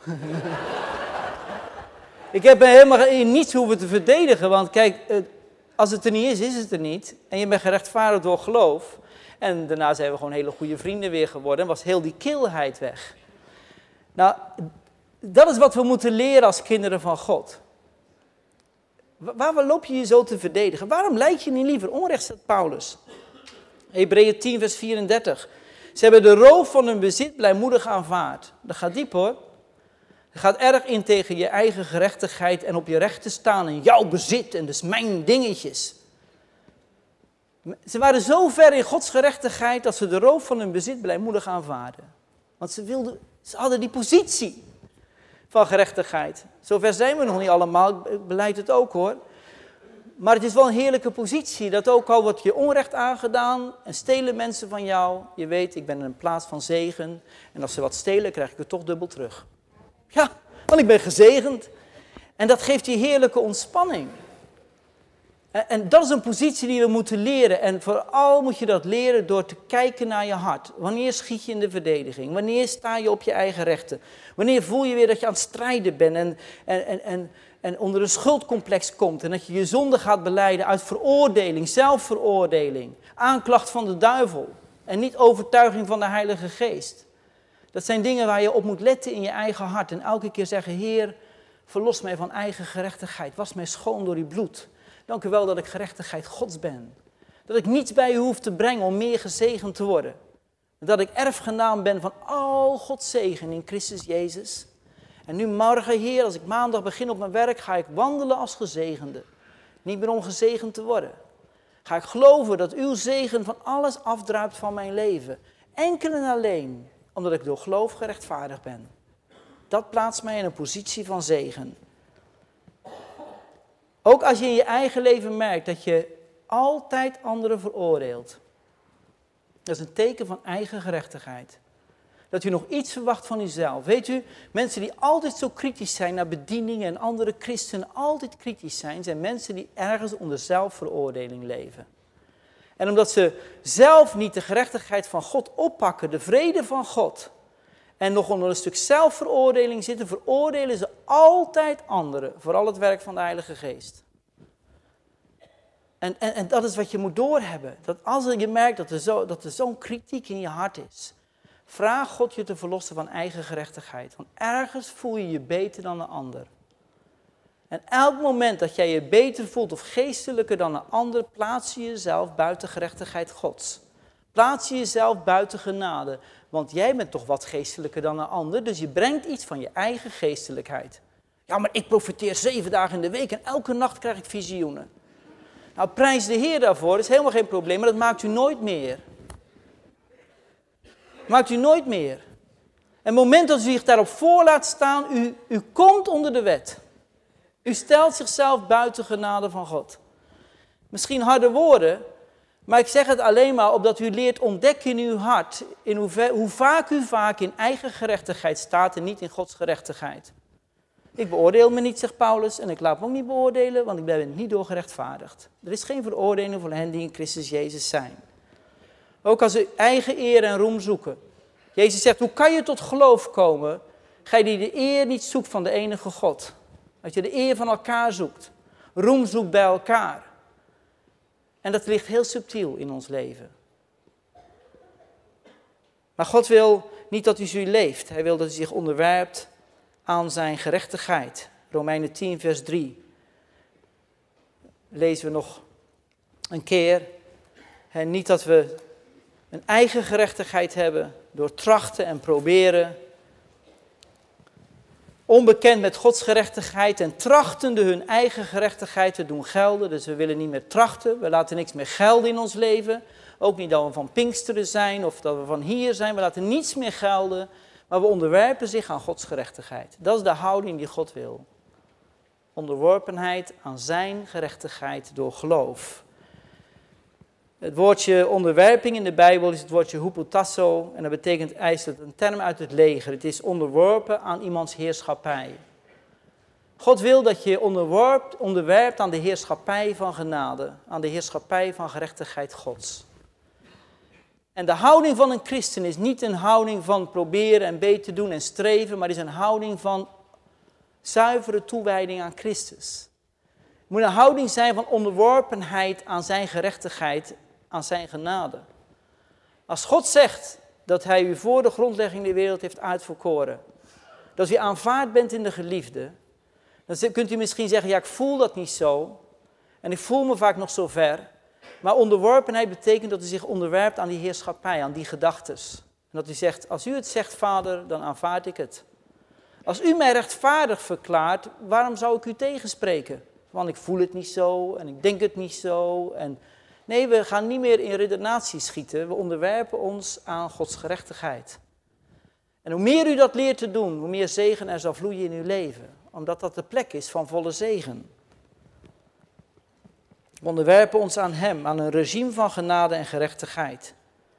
Ik heb me helemaal niets hoeven te verdedigen, want kijk, als het er niet is, is het er niet. En je bent gerechtvaardigd door geloof. En daarna zijn we gewoon hele goede vrienden weer geworden en was heel die kilheid weg. Nou, dat is wat we moeten leren als kinderen van God. Waar loop je je zo te verdedigen? Waarom lijk je niet liever onrecht, zegt Paulus? Hebreeën tien, vers vierendertig. Ze hebben de roof van hun bezit blijmoedig aanvaard. Dat gaat diep hoor. Het gaat erg in tegen je eigen gerechtigheid en op je recht te staan en jouw bezit en dus mijn dingetjes. Ze waren zo ver in Gods gerechtigheid dat ze de roof van hun bezit blijmoedig aanvaarden. Want ze, wilden, ze hadden die positie van gerechtigheid. Zover zijn we nog niet allemaal, ik beleid het ook hoor. Maar het is wel een heerlijke positie, dat ook al wordt je onrecht aangedaan en stelen mensen van jou. Je weet, ik ben in een plaats van zegen en als ze wat stelen, krijg ik het toch dubbel terug. Ja, want ik ben gezegend. En dat geeft je heerlijke ontspanning. En, en dat is een positie die we moeten leren. En vooral moet je dat leren door te kijken naar je hart. Wanneer schiet je in de verdediging? Wanneer sta je op je eigen rechten? Wanneer voel je weer dat je aan het strijden bent en, en, en, en, en onder een schuldcomplex komt. En dat je je zonde gaat belijden uit veroordeling, zelfveroordeling. Aanklacht van de duivel. En niet overtuiging van de Heilige Geest. Dat zijn dingen waar je op moet letten in je eigen hart. En elke keer zeggen, Heer, verlos mij van eigen gerechtigheid. Was mij schoon door uw bloed. Dank u wel dat ik gerechtigheid Gods ben. Dat ik niets bij u hoef te brengen om meer gezegend te worden. Dat ik erfgenaam ben van al Gods zegen in Christus Jezus. En nu morgen, Heer, als ik maandag begin op mijn werk, ga ik wandelen als gezegende. Niet meer om gezegend te worden. Ga ik geloven dat uw zegen van alles afdruipt van mijn leven. Enkel en alleen omdat ik door geloof gerechtvaardigd ben. Dat plaatst mij in een positie van zegen. Ook als je in je eigen leven merkt dat je altijd anderen veroordeelt. Dat is een teken van eigen gerechtigheid. Dat u nog iets verwacht van uzelf. Weet u, mensen die altijd zo kritisch zijn naar bedieningen en andere christenen altijd kritisch zijn, zijn mensen die ergens onder zelfveroordeling leven. En omdat ze zelf niet de gerechtigheid van God oppakken, de vrede van God, en nog onder een stuk zelfveroordeling zitten, veroordelen ze altijd anderen, vooral het werk van de Heilige Geest. En, en, en dat is wat je moet doorhebben. Dat als je merkt dat er, zo, dat er zo'n kritiek in je hart is, vraag God je te verlossen van eigen gerechtigheid. Want ergens voel je je beter dan een ander. En elk moment dat jij je beter voelt of geestelijker dan een ander, plaats je jezelf buiten gerechtigheid Gods. Plaats je jezelf buiten genade. Want jij bent toch wat geestelijker dan een ander, dus je brengt iets van je eigen geestelijkheid. Ja, maar ik profiteer zeven dagen in de week en elke nacht krijg ik visioenen. Nou, prijs de Heer daarvoor, dat is helemaal geen probleem, maar dat maakt u nooit meer. Maakt u nooit meer. En het moment dat u zich daarop voor laat staan, u, u komt onder de wet. U stelt zichzelf buiten genade van God. Misschien harde woorden, maar ik zeg het alleen maar opdat u leert ontdekken in uw hart, in hoe, ver, hoe vaak u vaak in eigen gerechtigheid staat en niet in Gods gerechtigheid. Ik beoordeel me niet, zegt Paulus, en ik laat me ook niet beoordelen, want ik ben niet door gerechtvaardigd. Er is geen veroordeling voor hen die in Christus Jezus zijn. Ook als ze eigen eer en roem zoeken. Jezus zegt, hoe kan je tot geloof komen, gij die de eer niet zoekt van de enige God. Dat je de eer van elkaar zoekt. Roem zoekt bij elkaar. En dat ligt heel subtiel in ons leven. Maar God wil niet dat u zo leeft. Hij wil dat u zich onderwerpt aan zijn gerechtigheid. Romeinen tien, vers drie. Lezen we nog een keer. En niet dat we een eigen gerechtigheid hebben door trachten en proberen. onbekend met Gods gerechtigheid en trachtende hun eigen gerechtigheid te doen gelden. Dus we willen niet meer trachten, we laten niks meer gelden in ons leven. Ook niet dat we van Pinksteren zijn of dat we van hier zijn, we laten niets meer gelden. Maar we onderwerpen zich aan Gods gerechtigheid. Dat is de houding die God wil. Onderworpenheid aan zijn gerechtigheid door geloof. Het woordje onderwerping in de Bijbel is het woordje hupotasso en dat betekent eigenlijk een term uit het leger. Het is onderworpen aan iemands heerschappij. God wil dat je onderwerpt, onderwerpt aan de heerschappij van genade, aan de heerschappij van gerechtigheid Gods. En de houding van een christen is niet een houding van proberen en beter doen en streven, maar is een houding van zuivere toewijding aan Christus. Het moet een houding zijn van onderworpenheid aan zijn gerechtigheid, aan zijn genade. Als God zegt dat hij u voor de grondlegging der wereld heeft uitverkoren, dat u aanvaard bent in de geliefde, dan kunt u misschien zeggen, ja, ik voel dat niet zo en ik voel me vaak nog zo ver. Maar onderworpenheid betekent dat u zich onderwerpt aan die heerschappij, aan die gedachtes. En dat u zegt, als u het zegt, Vader, dan aanvaard ik het. Als u mij rechtvaardig verklaart, waarom zou ik u tegenspreken? Want ik voel het niet zo en ik denk het niet zo. En nee, we gaan niet meer in redenatie schieten. We onderwerpen ons aan Gods gerechtigheid. En hoe meer u dat leert te doen, hoe meer zegen er zal vloeien in uw leven. Omdat dat de plek is van volle zegen. We onderwerpen ons aan hem, aan een regime van genade en gerechtigheid.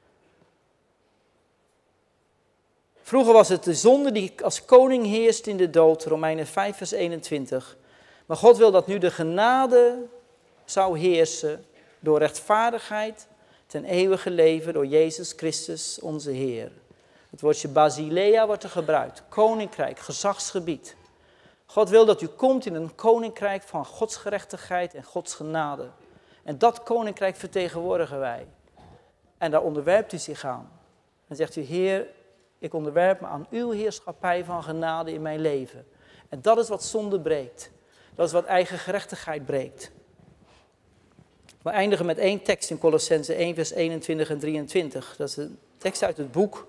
Vroeger was het de zonde die als koning heerst in de dood, Romeinen vijf vers eenentwintig. Maar God wil dat nu de genade zou heersen door rechtvaardigheid ten eeuwige leven door Jezus Christus onze Heer. Het woordje Basilea wordt er gebruikt, koninkrijk, gezagsgebied. God wil dat u komt in een koninkrijk van Gods gerechtigheid en Gods genade. En dat koninkrijk vertegenwoordigen wij. En daar onderwerpt u zich aan. En zegt u, Heer, ik onderwerp me aan uw heerschappij van genade in mijn leven. En dat is wat zonde breekt. Dat is wat eigen gerechtigheid breekt. We eindigen met één tekst in Colossense één vers eenentwintig en drieëntwintig. Dat is een tekst uit het boek.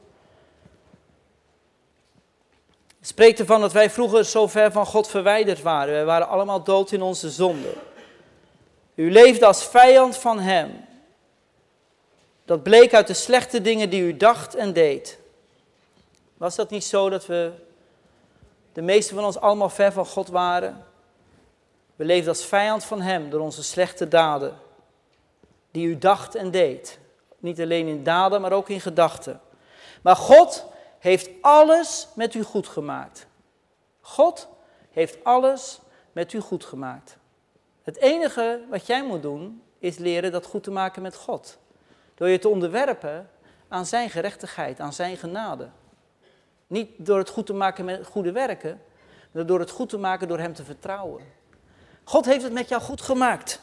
Het spreekt ervan dat wij vroeger zo ver van God verwijderd waren. Wij waren allemaal dood in onze zonde. U leefde als vijand van hem. Dat bleek uit de slechte dingen die u dacht en deed. Was dat niet zo dat we, de meeste van ons, allemaal ver van God waren? We leefden als vijand van hem door onze slechte daden. Die u dacht en deed. Niet alleen in daden, maar ook in gedachten. Maar God heeft alles met u goed gemaakt. God heeft alles met u goed gemaakt. Het enige wat jij moet doen, is leren dat goed te maken met God. Door je te onderwerpen aan zijn gerechtigheid, aan zijn genade. Niet door het goed te maken met goede werken, maar door het goed te maken door hem te vertrouwen. God heeft het met jou goed gemaakt.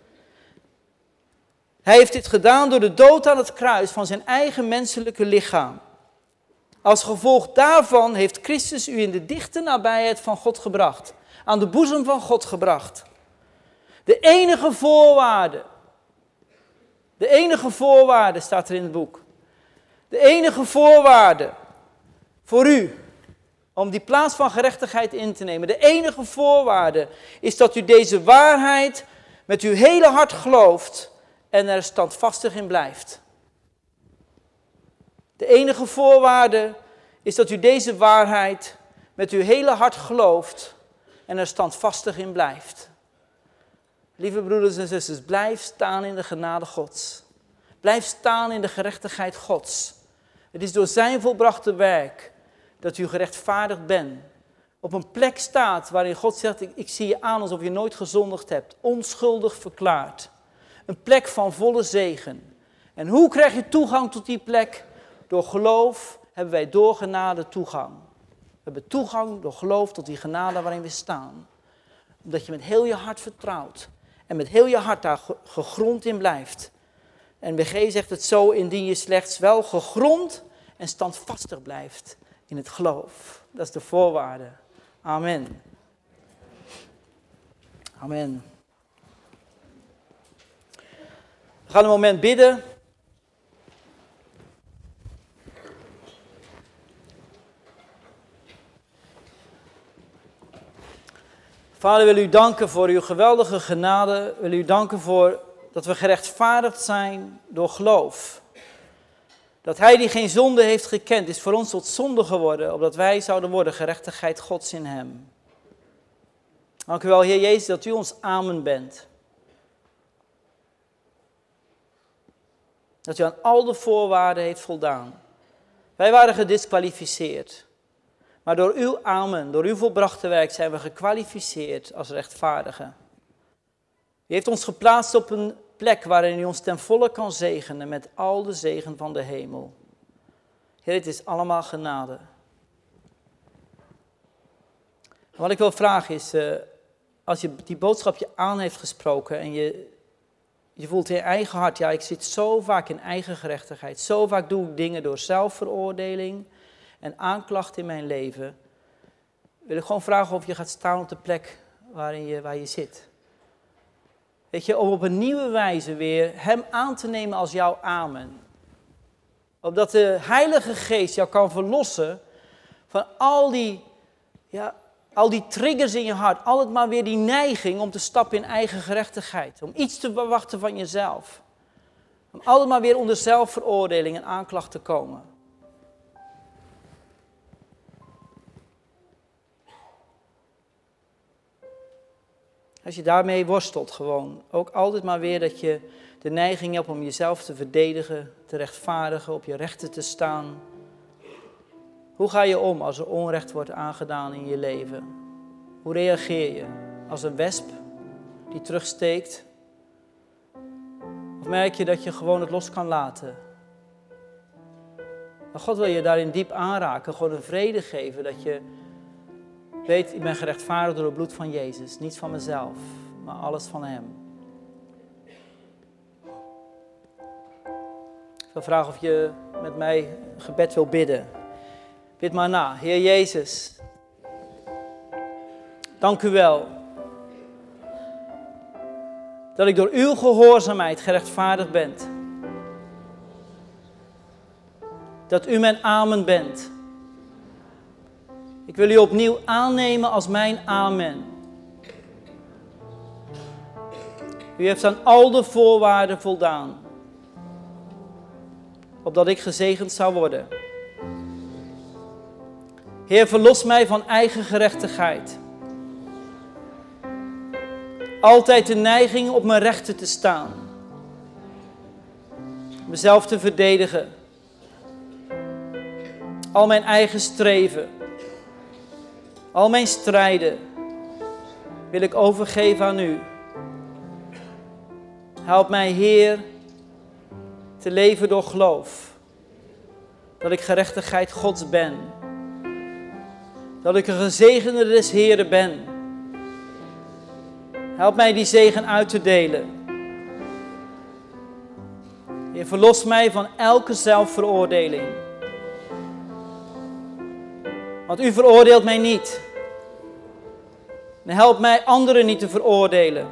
Hij heeft dit gedaan door de dood aan het kruis van zijn eigen menselijke lichaam. Als gevolg daarvan heeft Christus u in de dichte nabijheid van God gebracht. Aan de boezem van God gebracht. De enige voorwaarde. De enige voorwaarde staat er in het boek. De enige voorwaarde voor u om die plaats van gerechtigheid in te nemen. De enige voorwaarde is dat u deze waarheid met uw hele hart gelooft en er standvastig in blijft. De enige voorwaarde is dat u deze waarheid met uw hele hart gelooft en er standvastig in blijft. Lieve broeders en zusters, blijf staan in de genade Gods. Blijf staan in de gerechtigheid Gods. Het is door zijn volbrachte werk dat u gerechtvaardigd bent. Op een plek staat waarin God zegt, ik, ik zie je aan alsof je nooit gezondigd hebt. Onschuldig verklaard. Een plek van volle zegen. En hoe krijg je toegang tot die plek? Door geloof hebben wij door genade toegang. We hebben toegang door geloof tot die genade waarin we staan. Omdat je met heel je hart vertrouwt. En met heel je hart daar gegrond in blijft. En B G zegt het zo, indien je slechts wel gegrond en standvastig blijft in het geloof. Dat is de voorwaarde. Amen. Amen. We gaan een moment bidden. Vader, wil u danken voor uw geweldige genade. Wil u danken voor dat we gerechtvaardigd zijn door geloof. Dat hij die geen zonde heeft gekend, is voor ons tot zonde geworden, opdat wij zouden worden gerechtigheid Gods in hem. Dank u wel, Heer Jezus, dat u ons amen bent. Dat u aan al de voorwaarden heeft voldaan. Wij waren gedisqualificeerd. Maar door uw amen, door uw volbrachte werk zijn we gekwalificeerd als rechtvaardigen. U heeft ons geplaatst op een plek waarin u ons ten volle kan zegenen met al de zegen van de hemel. Heer, het is allemaal genade. En wat ik wil vragen is, uh, als je die boodschap je aan heeft gesproken en je, je voelt in je eigen hart, ja, ik zit zo vaak in eigen gerechtigheid, zo vaak doe ik dingen door zelfveroordeling en aanklacht in mijn leven, wil ik gewoon vragen of je gaat staan op de plek waarin je, waar je zit. Weet je, om op een nieuwe wijze weer hem aan te nemen als jouw amen. Opdat de Heilige Geest jou kan verlossen van al die, ja, al die triggers in je hart. Altijd maar weer die neiging om te stappen in eigen gerechtigheid. Om iets te verwachten van jezelf. Om altijd maar weer onder zelfveroordeling en aanklacht te komen. Als je daarmee worstelt gewoon, ook altijd maar weer dat je de neiging hebt om jezelf te verdedigen, te rechtvaardigen, op je rechten te staan. Hoe ga je om als er onrecht wordt aangedaan in je leven? Hoe reageer je? Als een wesp die terugsteekt? Of merk je dat je gewoon het los kan laten? Maar God wil je daarin diep aanraken, gewoon een vrede geven dat je weet, ik ben gerechtvaardigd door het bloed van Jezus. Niet van mezelf, maar alles van hem. Ik wil vragen of je met mij een gebed wil bidden. Bid maar na. Heer Jezus, dank u wel dat ik door uw gehoorzaamheid gerechtvaardigd ben. Dat u mijn amen bent. Ik wil u opnieuw aannemen als mijn amen. U heeft aan al de voorwaarden voldaan. Opdat ik gezegend zou worden. Heer, verlos mij van eigen gerechtigheid. Altijd de neiging op mijn rechten te staan. Mezelf te verdedigen. Al mijn eigen streven. Al mijn strijden wil ik overgeven aan u. Help mij, Heer, te leven door geloof. Dat ik gerechtigheid Gods ben. Dat ik een gezegende des Heren ben. Help mij die zegen uit te delen. Heer, verlos mij van elke zelfveroordeling. Want u veroordeelt mij niet. En help mij anderen niet te veroordelen.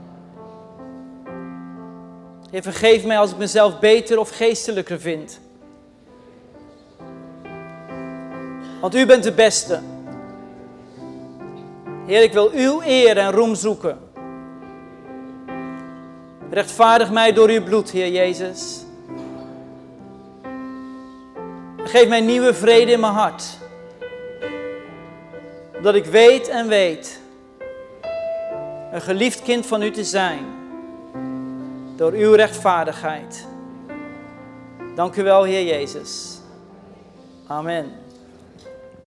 Heer, vergeef mij als ik mezelf beter of geestelijker vind. Want u bent de beste. Heer, ik wil uw eer en roem zoeken. Rechtvaardig mij door uw bloed, Heer Jezus. Geef mij nieuwe vrede in mijn hart. Dat ik weet en weet een geliefd kind van u te zijn. Door uw rechtvaardigheid. Dank u wel, Heer Jezus. Amen.